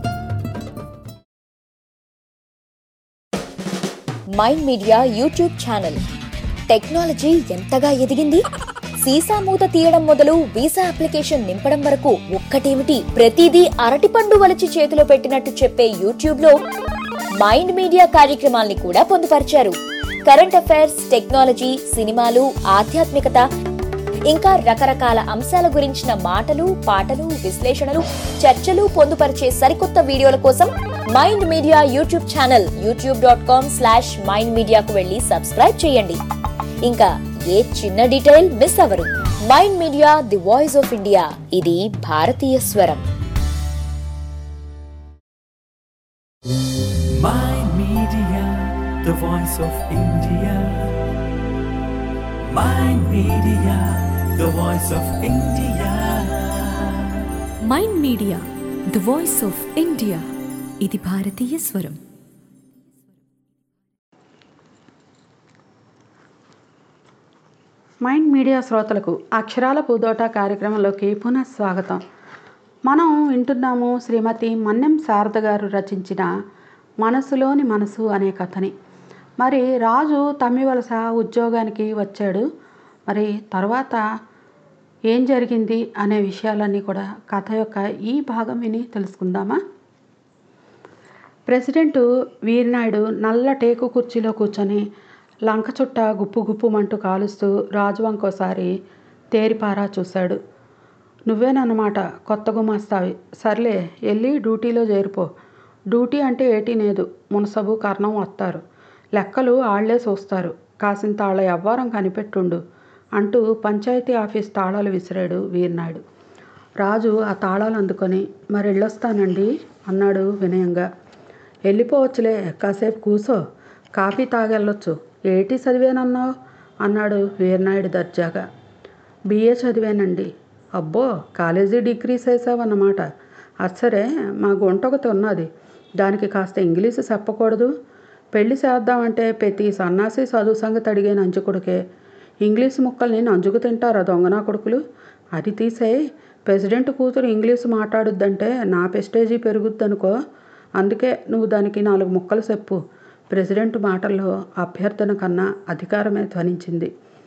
Speaker 7: Mind media YouTube channel. Technology ఎంతగా ఎదిగింది? సీసా మూత తీయడం మొదలు వీసా అప్లికేషన్ నింపడం వరకు ఒక్కటేమిటి, ప్రతిదీ అరటిపండు వలిచి చేతిలో పెట్టినట్టు చెప్పే యూట్యూబ్ లో మైండ్ మీడియా కార్యక్రమాల్ని కూడా పొందుపరిచారు. కరెంట్ అఫైర్స్, టెక్నాలజీ, సినిమాలు, ఆధ్యాత్మికత, ఇంకా రకరకాల అంశాల గురించిన మాటలు, పాటలు, విశ్లేషణలు, చర్చలు పొందుపరిచే సరికొత్త వీడియోల కోసం mind media YouTube channel youtube.com/mindmedia వెళ్ళి సబ్స్క్రైబ్ చేయండి. ఇంకా ఏ చిన్న డీటెయిల్ మిస్ అవ్వరు. Mind media, the voice of India. ఇది భారతీయ స్వరం.
Speaker 1: Mind Media, the voice of India. Mind Media, the voice of India.
Speaker 2: Mind media, the voice of India. ఇది భారతీయ స్వరం.
Speaker 4: మైండ్ మీడియా శ్రోతలకు అక్షరాల పూదోట కార్యక్రమంలోకి పునః స్వాగతం. మనం వింటున్నాము శ్రీమతి మన్నెం శారద గారు రచించిన మనసులోని మనసు అనే కథని. మరి రాజు తమ్మివలస ఉద్యోగానికి వచ్చాడు. మరి తర్వాత ఏం జరిగింది అనే విషయాలన్నీ కూడా కథ యొక్క ఈ భాగం విని తెలుసుకుందామా? ప్రెసిడెంటు వీరనాయుడు నల్ల టేకు కుర్చీలో కూర్చొని లంక చుట్ట గుప్పు గుప్పుమంటూ కాలుస్తూ రాజు వంకోసారి తేరిపారా చూశాడు. నువ్వేనన్నమాట కొత్త గుమాస్తావి. సర్లే, వెళ్ళి డ్యూటీలో చేరిపో. డ్యూటీ అంటే ఏటీ లేదు, మునసబు కర్ణం వస్తారు, లెక్కలు ఆళ్లే చూస్తారు, కాసింత ఆళ్ళ ఎవ్వారం కనిపెట్టుండు అంటూ పంచాయతీ ఆఫీస్ తాళాలు విసిరాడు వీరనాయుడు. రాజు ఆ తాళాలు అందుకొని మరి వెళ్ళొస్తానండి అన్నాడు వినయంగా. వెళ్ళిపోవచ్చులే, కాసేపు కూసో, కాఫీ తాగెళ్ళొచ్చు. ఏటీ చదివానన్నావు అన్నాడు వీరనాయుడు దర్జాగా. బిఏ చదివానండి. అబ్బో, కాలేజీ డిగ్రీ చేసావన్నమాట. అచ్చరే, మా గుంట ఒకటి ఉన్నది, దానికి కాస్త ఇంగ్లీషు చెప్పకూడదు? పెళ్లి చేద్దామంటే ప్రతి సన్నాసి చదువు సంగతి అడిగే నంచుకొడుకే ఇంగ్లీషు ముక్కల్ని నంచుకు తింటారా దొంగనా కొడుకులు? అది తీసేయి, ప్రెసిడెంట్ కూతురు ఇంగ్లీషు మాట్లాడుద్దంటే నా ప్రెస్టేజీ పెరుగుద్దనుకో. అందుకే నువ్వు దానికి 4 ముక్కలు చెప్పు. ప్రెసిడెంట్ మాటల్లో అభ్యర్థన కన్నా అధికారమే ధ్వనించింది.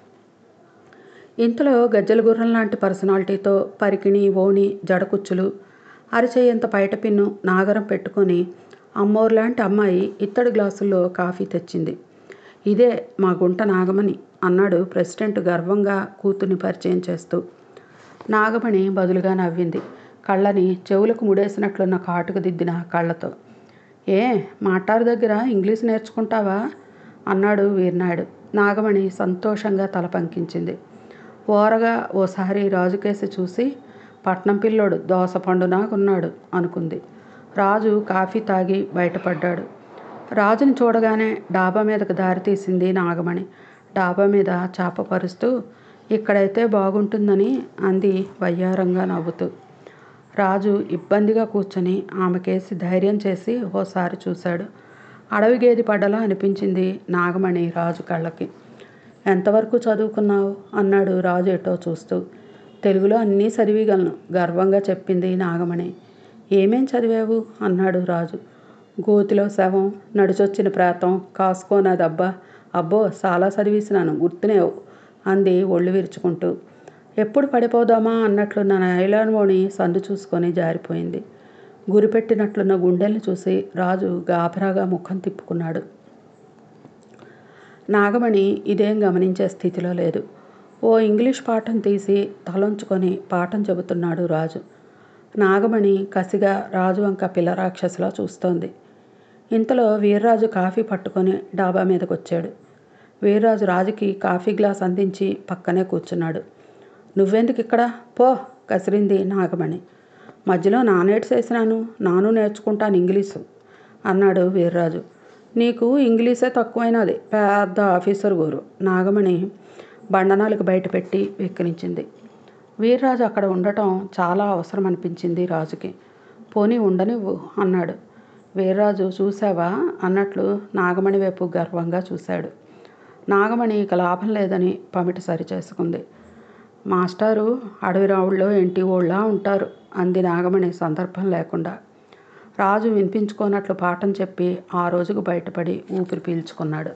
Speaker 4: ఇంతలో గజ్జల గుర్రం లాంటి పర్సనాలిటీతో పరికిణి, ఓణి, జడకుచ్చులు, అరిచేయంత పైట పిన్ను, నాగరం పెట్టుకొని అమ్మోరు లాంటి అమ్మాయి ఇత్తడి గ్లాసుల్లో కాఫీ తెచ్చింది. ఇదే మా గుంట నాగమణి అన్నాడు ప్రెసిడెంట్ గర్వంగా కూతుర్ని పరిచయం చేస్తూ. నాగమణి బదులుగా నవ్వింది, కళ్ళని చెవులకు ముడేసినట్లున్న కాటుకు దిద్దిన కళ్ళతో. ఏ మాటారు దగ్గర ఇంగ్లీష్ నేర్చుకుంటావా అన్నాడు వీరనాయుడు. నాగమణి సంతోషంగా తల పంకించింది. ఓరగా ఓసారి రాజుకేసి చూసి, పట్నం పిల్లోడు దోస పండునాకున్నాడు అనుకుంది. రాజు కాఫీ తాగి బయటపడ్డాడు. రాజుని చూడగానే డాబా మీదకు దారి తీసింది నాగమణి. డాబా మీద చాప పరుస్తూ, ఇక్కడైతే బాగుంటుందని అంది వయ్యారంగా నవ్వుతూ. రాజు ఇబ్బందిగా కూర్చొని ఆమెకేసి ధైర్యం చేసి ఓసారి చూశాడు. అడవి గేది పడ్డలా అనిపించింది నాగమణి రాజు కళ్ళకి. ఎంతవరకు చదువుకున్నావు అన్నాడు రాజు ఎటో చూస్తూ. తెలుగులో అన్నీ చదివిగలను గర్వంగా చెప్పింది నాగమణి. ఏమేం చదివావు అన్నాడు రాజు. గోతిలో శవం, నడిచొచ్చిన ప్రేతం, కాసుకోనాదబ్బా, అబ్బో చాలా చదివేసినాను, గుర్తునేవు అంది ఒళ్ళు విరుచుకుంటూ. ఎప్పుడు పడిపోదామా అన్నట్లున్న నైలాన్లోని సందు చూసుకొని జారిపోయింది. గురిపెట్టినట్లున్న గుండెల్ని చూసి రాజు గాబరాగా ముఖం తిప్పుకున్నాడు. నాగమణి ఇదేం గమనించే స్థితిలో లేదు. ఓ ఇంగ్లీష్ పాఠం తీసి తలొంచుకొని పాఠం చెబుతున్నాడు రాజు. నాగమణి కసిగా రాజు వంక పిల్లరాక్షసులా చూస్తోంది. ఇంతలో వీర్రాజు కాఫీ పట్టుకొని డాబా మీదకొచ్చాడు. వీర్రాజు రాజుకి కాఫీ గ్లాస్ అందించి పక్కనే కూర్చున్నాడు. నువ్వెందుకు ఇక్కడ? పో కసిరింది నాగమణి. మధ్యలో నానేడ్చేసినాను, నాను నేర్చుకుంటాను ఇంగ్లీషు అన్నాడు వీర్రాజు. నీకు ఇంగ్లీషే తక్కువైనది, పెద్ద ఆఫీసర్ గోరు నాగమణి బండనాలకు బయటపెట్టి వెక్కిరించింది. వీర్రాజు అక్కడ ఉండటం చాలా అవసరం అనిపించింది రాజుకి. పోనీ ఉండనివ్వు అన్నాడు. వీర్రాజు చూసావా అన్నట్లు నాగమణి వైపు గర్వంగా చూశాడు. నాగమణి ఇక లాభం లేదని పమిట సరిచేసుకుంది. మాస్టారు అడవి రావుల్లో ఎంటి ఓళ్ళ ఉంటారు అంది నాగమణి సందర్భం లేకుండా. రాజు వినిపించుకోనట్లు పాఠం చెప్పి ఆ రోజుకు బయటపడి ఊపిరి పీల్చుకున్నాడు.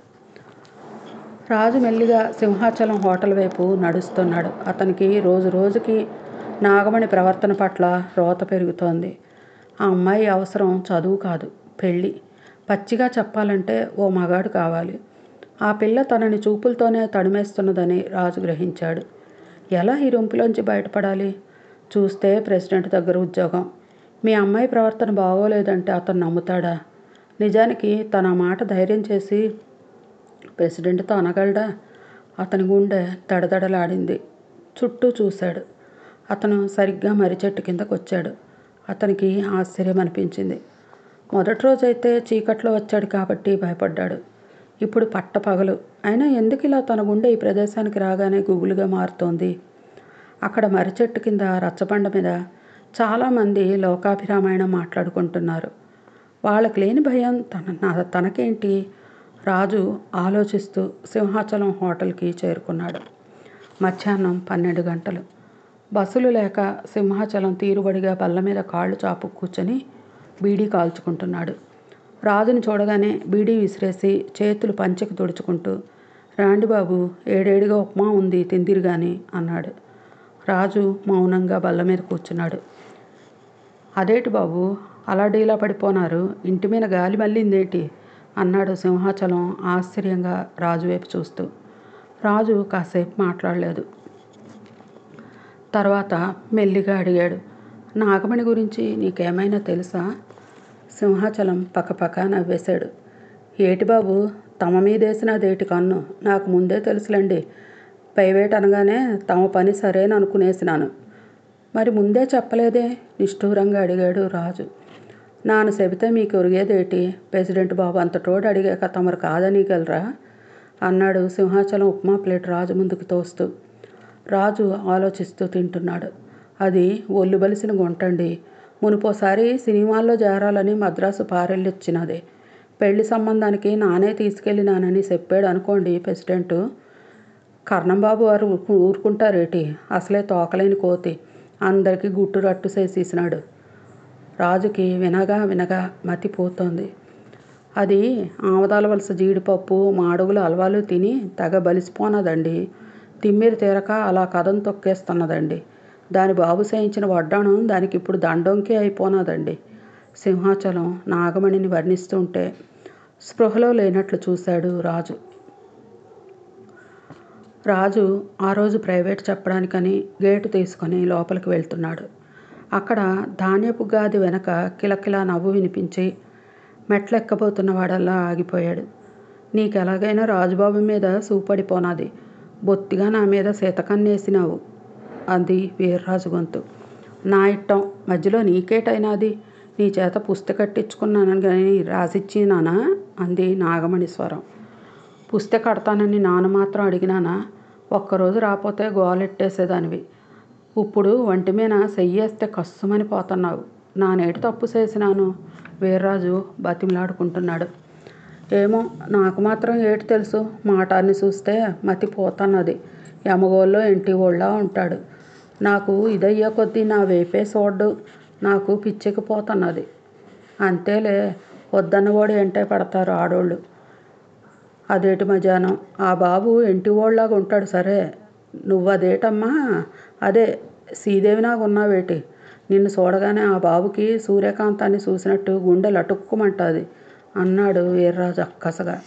Speaker 4: రాజు మెల్లిగా సింహాచలం హోటల్ వైపు నడుస్తున్నాడు. అతనికి రోజు రోజుకి నాగమణి ప్రవర్తన పట్ల రోత పెరుగుతోంది. ఆ అమ్మాయి అవసరం చదువు కాదు, పెళ్ళి. పచ్చిగా చెప్పాలంటే ఓ మగాడు కావాలి. ఆ పిల్ల తనని చూపులతోనే తడిమేస్తున్నదని రాజు గ్రహించాడు. ఎలా ఈ రొంపులోంచి బయటపడాలి? చూస్తే ప్రెసిడెంట్ దగ్గర ఉద్యోగం. మీ అమ్మాయి ప్రవర్తన బాగోలేదంటే అతను నమ్ముతాడా? నిజానికి తన మాట ధైర్యం చేసి ప్రెసిడెంట్తో అనగలడా? అతని గుండె దడదడలాడింది. చుట్టూ చూశాడు. అతను సరిగ్గా మర్రి చెట్టు కిందకు వచ్చాడు. అతనికి ఆశ్చర్యం అనిపించింది. మొదటి రోజైతే చీకట్లో వచ్చాడు కాబట్టి భయపడ్డాడు. ఇప్పుడు పట్టపగలు. అయినా ఎందుకు ఇలా తన గుండె ఈ ప్రదేశానికి రాగానే గుబులుగా మారుతోంది? అక్కడ మర్రి చెట్టు కింద రచ్చబండ మీద చాలామంది లోకాభిరామాయణం మాట్లాడుకుంటున్నారు. వాళ్ళకి లేని భయం తనకేంటి? రాజు ఆలోచిస్తూ సింహాచలం హోటల్కి చేరుకున్నాడు. మధ్యాహ్నం 12 గంటలు. బస్సులు లేక సింహాచలం తీరుబడిగా బల్ల మీద కాళ్ళు చాపు కూర్చొని బీడీ కాల్చుకుంటున్నాడు. రాజుని చూడగానే బీడీ విసిరేసి చేతులు పంచెకు తుడుచుకుంటూ, రాండి బాబు, ఏడేడిగా ఉప్మా ఉంది, తిందిరు గాని అన్నాడు. రాజు మౌనంగా బల్ల మీద కూర్చున్నాడు. అదేటి బాబు అలా డీలా పడిపోనారు, ఇంటి మీద గాలి మళ్ళిందేటి అన్నాడు సింహాచలం ఆశ్చర్యంగా రాజు వైపు చూస్తూ. రాజు కాసేపు మాట్లాడలేదు. తర్వాత మెల్లిగా అడిగాడు, నాగమణి గురించి నీకేమైనా తెలుసా? సింహాచలం పక్కపక్క నవ్వేశాడు. ఏటి బాబు తమ మీదేసినదేటి కన్ను? నాకు ముందే తెలుసులేండి. ప్రైవేట్ అనగానే తమ పని సరేననుకునేసినాను. మరి ముందే చెప్పలేదే? నిష్ఠూరంగా అడిగాడు రాజు. నాను చెబితే మీకు ఒరిగేదేటి? ప్రెసిడెంట్ బాబు అంతటోడు అడిగాక తమరు కాదనీగలరా అన్నాడు సింహాచలం ఉప్మా ప్లేట్ రాజు ముందుకు తోస్తూ. రాజు ఆలోచిస్తూ తింటున్నాడు. అది ఒళ్ళు బలిసిన గుంటండి. మునుపోసారి సినిమాల్లో చేరాలని మద్రాసు పారెళ్ళొచ్చినది. పెళ్లి సంబంధానికి నానే తీసుకెళ్ళినానని చెప్పాడు అనుకోండి ప్రెసిడెంటు. కర్ణంబాబు వారు ఊరుకుంటారేటి? అసలే తోకలేని కోతి. అందరికీ గుట్టు రట్టు చేసేసినాడు. రాజుకి వినగా వినగా మతిపోతోంది. అది ఆమదాల వలస జీడిపప్పు మాడుగుల అలవాలు తిని తెగ బలిసిపోనదండి. తిమ్మిరి తీరక అలా కథం తొక్కేస్తున్నదండి. దాని బాబు చేయించిన వడ్డాణం దానికి ఇప్పుడు దండొంకి అయిపోనాదండి. సింహాచలం నాగమణిని వర్ణిస్తుంటే స్పృహలో లేనట్లు చూశాడు రాజు. రాజు ఆ రోజు ప్రైవేట్ చెప్పడానికని గేటు తీసుకొని లోపలికి వెళ్తున్నాడు. అక్కడ ధాన్యపు గాది వెనక కిలకిలా నవ్వు వినిపించి మెట్లెక్కబోతున్న వాడల్లా ఆగిపోయాడు. నీకెలాగైనా రాజుబాబు మీద సూపడిపోనాది. బొత్తిగా నా మీద శీతకన్నేసినావు అంది వీర్రాజు గొంతు. నా ఇట్టం, మధ్యలో నీకేటైనాది? నీ చేత పుస్తకట్టించుకున్నానని కానీ రాసిచ్చినానా అంది నాగమణి స్వరం. పుస్తక కడతానని నాను మాత్రం అడిగినానా? ఒక్కరోజు రాపోతే గోలెట్టేసేదానివి. ఇప్పుడు ఒంటి మీద చెయ్యేస్తే కస్సుమని పోతున్నావు. నా నేటి తప్పు చేసినాను వీర్రాజు బతిమలాడుకుంటున్నాడు. ఏమో నాకు మాత్రం ఏటి తెలుసు. మాటాన్ని చూస్తే మతిపోతున్నది. యమగోల్లో ఇంటి ఓళ్ళ ఉంటాడు. నాకు ఇదయ్యే కొద్దీ నా వేపే చూడ్డు. నాకు పిచ్చెక్కిపోతున్నది. అంతేలే, వద్దన్నవాడు ఎంటే పడతారు ఆడోళ్ళు. అదేటి మజానం? ఆ బాబు ఇంటి ఓళ్ళలాగా ఉంటాడు సరే. నువ్వదేటమ్మా? అదే శ్రీదేవినాగా ఉన్నావేటి? నిన్ను చూడగానే ఆ బాబుకి సూర్యకాంతాన్ని చూసినట్టు గుండె లటుక్కుమంటుంది అన్నాడు వీర్రాజు అక్కసగా.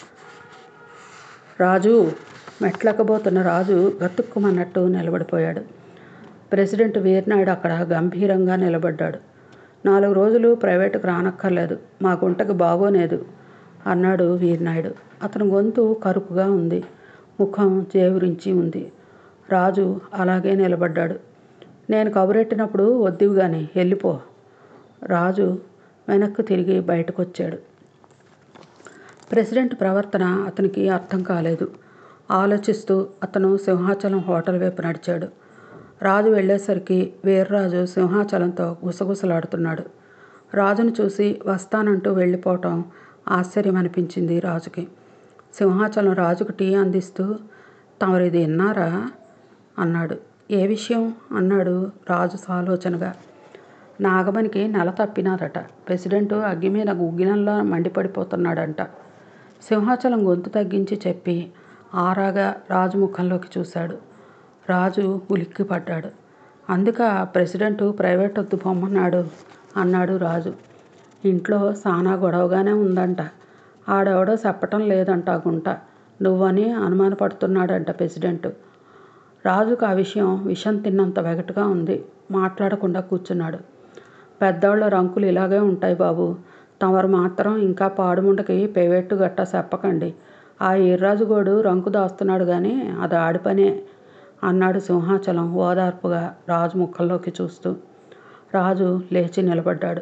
Speaker 4: రాజు మెట్లెక్కబోతున్న రాజు గతుక్కుమన్నట్టు నిలబడిపోయాడు. ప్రెసిడెంట్ వీర్నాయుడు అక్కడ గంభీరంగా నిలబడ్డాడు. 4 రోజులు ప్రైవేటుకు రానక్కర్లేదు. మా గుంటకి బాగోలేదు అన్నాడు వీరనాయుడు. అతని గొంతు కరుపుగా ఉంది, ముఖం జేవురించి ఉంది. రాజు అలాగే నిలబడ్డాడు. నేను కబురెట్టినప్పుడు వద్దువు గాని వెళ్ళిపో. రాజు వెనక్కు తిరిగి బయటకొచ్చాడు. ప్రెసిడెంట్ ప్రవర్తన అతనికి అర్థం కాలేదు. ఆలోచిస్తూ అతను సింహాచలం హోటల్ వైపు నడిచాడు. రాజు వెళ్ళేసరికి వీర్రాజు సింహాచలంతో గుసగుసలాడుతున్నాడు. రాజును చూసి వస్తానంటూ వెళ్ళిపోవటం ఆశ్చర్యం అనిపించింది రాజుకి. సింహాచలం రాజుకు టీ అందిస్తూ, తమరిది విన్నారా అన్నాడు. ఏ విషయం అన్నాడు రాజు సాలోచనగా. నాగమణికి నెల తప్పినాదట. ప్రెసిడెంటు అగ్గి మీద గుగ్గిలంలా మండిపడిపోతున్నాడంట. సింహాచలం గొంతు తగ్గించి చెప్పి ఆరాగా రాజు ముఖంలోకి చూశాడు. రాజు ఉలిక్కిపడ్డాడు. అందుక ప్రెసిడెంటు ప్రైవేట్ వద్దు పొమ్మన్నాడు అన్నాడు రాజు. ఇంట్లో సానా గొడవగానే ఉందంట. ఆడెవడో చెప్పటం లేదంట గుంట. నువ్వని అనుమానపడుతున్నాడంట ప్రెసిడెంటు. రాజుకు ఆ విషయం విషం తిన్నంత వెగటుగా ఉంది. మాట్లాడకుండా కూర్చున్నాడు. పెద్దవాళ్ళ రంకులు ఇలాగే ఉంటాయి బాబు. తమరు మాత్రం ఇంకా పాడుముండకి పేవెట్టు గట్టా చెప్పకండి. ఆ ఈర్రాజుగోడు రంకు దాస్తున్నాడు కానీ అది ఆడిపనే అన్నాడు సింహాచలం ఓదార్పుగా రాజు ముఖంలోకి చూస్తూ. రాజు లేచి నిలబడ్డాడు.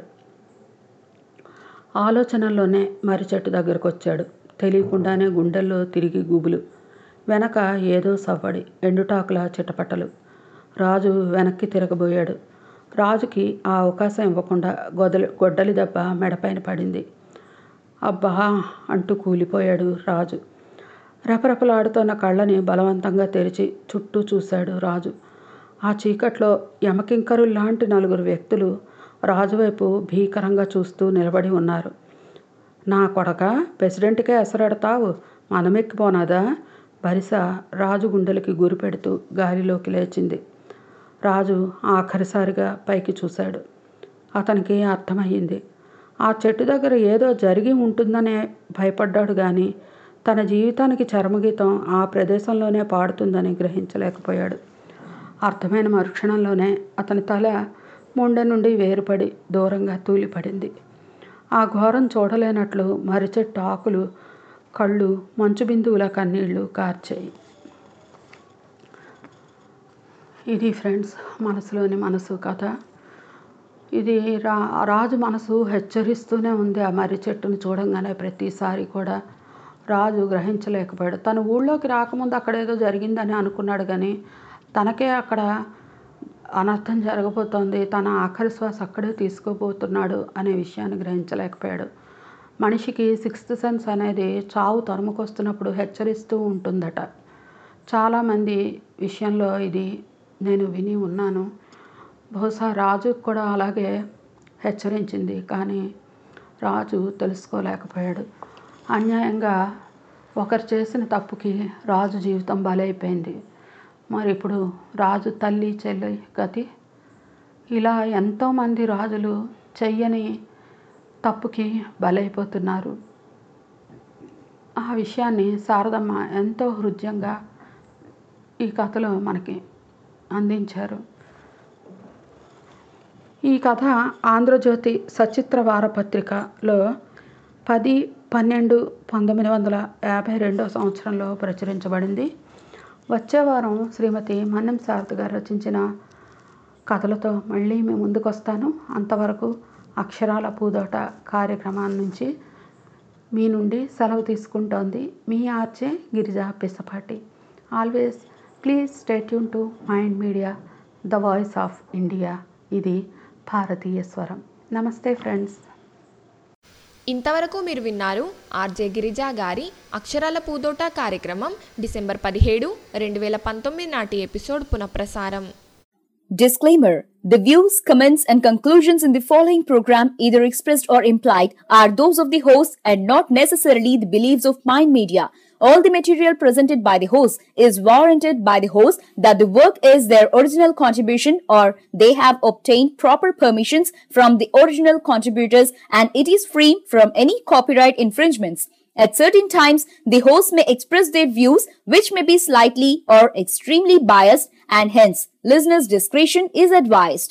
Speaker 4: ఆలోచనల్లోనే మర్రి చెట్టు దగ్గరకు వచ్చాడు. తెలియకుండానే గుండెల్లో తిరిగి గుబులు. వెనక ఏదో సవ్వడి, ఎండుటాకుల చిటపటలు. రాజు వెనక్కి తిరగబోయాడు. రాజుకి ఆ అవకాశం ఇవ్వకుండా గొడ్డలి దెబ్బ మెడపైన పడింది. అబ్బా అంటూ కూలిపోయాడు రాజు. రెపరెపలాడుతున్న కళ్ళని బలవంతంగా తెరిచి చుట్టూ చూశాడు రాజు. ఆ చీకట్లో యమకింకరుల్లాంటి 4 వ్యక్తులు రాజువైపు భీకరంగా చూస్తూ నిలబడి ఉన్నారు. నా కొడక, ప్రెసిడెంట్కే ఎసరెడతావు, మనమెక్కిపోనాదా? బరిస రాజు గుండెలకి గురి పెడుతూ గాలిలోకి లేచింది. రాజు ఆఖరిసారిగా పైకి చూశాడు. అతనికి అర్థమయ్యింది. ఆ చెట్టు దగ్గర ఏదో జరిగి ఉంటుందనే భయపడ్డాడు కానీ తన జీవితానికి చరమగీతం ఆ ప్రదేశంలోనే పాడుతుందని గ్రహించలేకపోయాడు. అర్థమైన మరుక్షణంలోనే అతని తల మొండె నుండి వేరుపడి దూరంగా తూలిపడింది. ఆ ఘోరం చూడలేనట్లు మర్రిచెట్టు ఆకులు, కళ్ళు మంచు బిందువుల కన్నీళ్లు కార్చాయి. ఇది ఫ్రెండ్స్ మనసులోని మనసు కథ. ఇది రాజు మనసు హెచ్చరిస్తూనే ఉంది. ఆ మర్రి చెట్టును చూడంగానే ప్రతిసారి కూడా రాజు గ్రహించలేకపోయాడు. తన ఊళ్ళోకి రాకముందు అక్కడ ఏదో జరిగిందని అనుకున్నాడు కానీ తనకే అక్కడ అనర్థం జరగబోతోంది, తన ఆఖరి శ్వాస అక్కడే తీసుకోబోతున్నాడు అనే విషయాన్ని గ్రహించలేకపోయాడు. మనిషికి 6th సెన్స్ అనేది చావు తరుముకొస్తున్నప్పుడు హెచ్చరిస్తూ ఉంటుందట. చాలామంది విషయంలో ఇది నేను విని ఉన్నాను. బహుశా రాజుకు కూడా అలాగే హెచ్చరించింది కానీ రాజు తెలుసుకోలేకపోయాడు. అన్యాయంగా ఒకరు చేసిన తప్పుకి రాజు జీవితం బలైపోయింది. మరి ఇప్పుడు రాజు తల్లి చెల్లి గతి? ఇలా ఎంతోమంది రాజులు చెయ్యని తప్పుకి బలైపోతున్నారు. ఆ విషయాన్ని శారదమ్మ ఎంతో హృద్యంగా ఈ కథలో మనకి అందించారు. ఈ కథ ఆంధ్రజ్యోతి సచిత్ర వారపత్రికలో 10/12/1952 సంవత్సరంలో ప్రచురించబడింది. వచ్చే వారం శ్రీమతి మన్నెం శారద గారు రచించిన కథలతో మళ్ళీ మీ ముందుకు వస్తాను. అంతవరకు అక్షరాల పూదోట కార్యక్రమాల నుంచి మీ నుండి సెలవు తీసుకుంటోంది మీ RJ Girija Pisapati. Always please stay tune to mind media, the voice of India. ఇది భారతీయ స్వరం. నమస్తే ఫ్రెండ్స్.
Speaker 3: ఇంతవరకు మీరు విన్నారు ఆర్జే గిరిజా గారి అక్షరాల పూదోట కార్యక్రమం డిసెంబర్ 17, 2019 నాటి ఎపిసోడ్ పునఃప్రసారం.
Speaker 7: Disclaimer: the views, comments, and conclusions in the following program, either expressed or implied, are those of the host and not necessarily the beliefs of Mind Media. All the material presented by the host is warranted by the host that the work is their original contribution or they have obtained proper permissions from the original contributors and it is free from any copyright infringements. At certain times, the host may express their views which may be slightly or extremely biased and hence listeners' discretion is advised.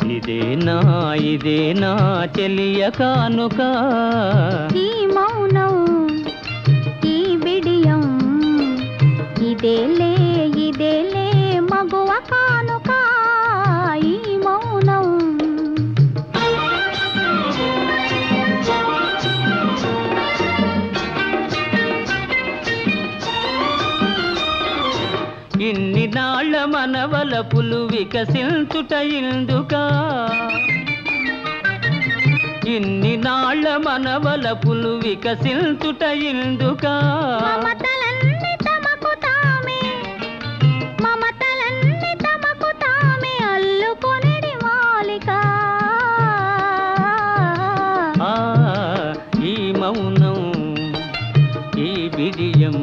Speaker 12: ఇదేనా చెలియ కానుక,
Speaker 13: ఈ మౌనం ఈ బిడియం, ఇదేలే మగువ కానుక, ఈ మౌనం.
Speaker 12: ఇన్ని నాళ్ళ మనవలపులు వికసించుట ఇందుకా, ఇన్ని నాళ్ళ మనవలపులు వికసించుట ఇందుకా,
Speaker 13: మమతలన్నీ తమకు తామే, మమతలన్నీ తమకు తామే అల్లుకొనిడి మాలిక.
Speaker 12: ఈ మౌనం ఈ బిడియం,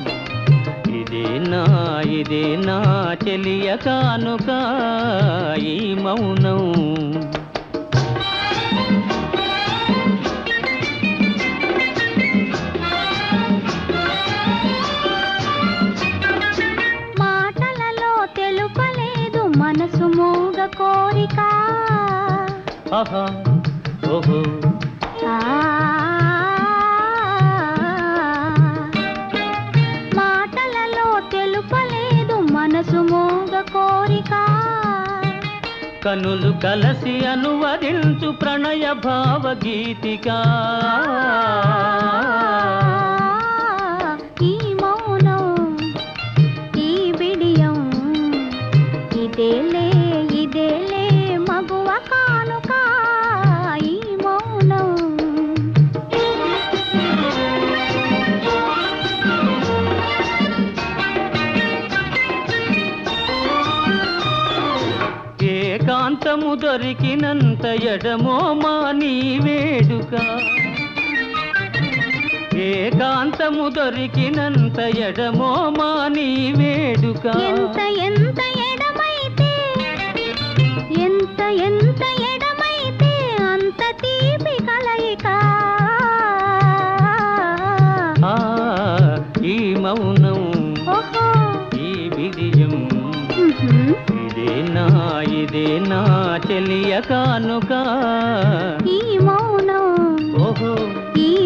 Speaker 12: ఇదేనా చెలియ కానుక, ఈ మౌనం.
Speaker 13: మాటలలో తెలుపలేదు మనసు మూగ కోరిక.
Speaker 12: ఆహా ఓహో
Speaker 13: మాటలలో తెలుపలేదు మనసు మూగ కోరిక.
Speaker 12: కనులు కలసి అనువదించు ప్రణయ భావగీతిక.
Speaker 13: ఈ మౌనం ఈ బిడియం, ఇదేలే మగువ కానుక, ఈ మౌనం.
Speaker 12: ఏకాంతము దొరికినంత ఎడమో మాని వేడుక, ఏకాంతము దొరికినంత ఎడమో మాని వేడుక.
Speaker 13: ఎంత ఎడమైతే అంత తీపి కలయిక.
Speaker 12: ఈ మౌనం
Speaker 13: ఓహో
Speaker 12: ఈ బిడియం, ఇదేనా చెలియ కానుక,
Speaker 13: ఈ మౌనం
Speaker 12: ఓహో
Speaker 13: ఈ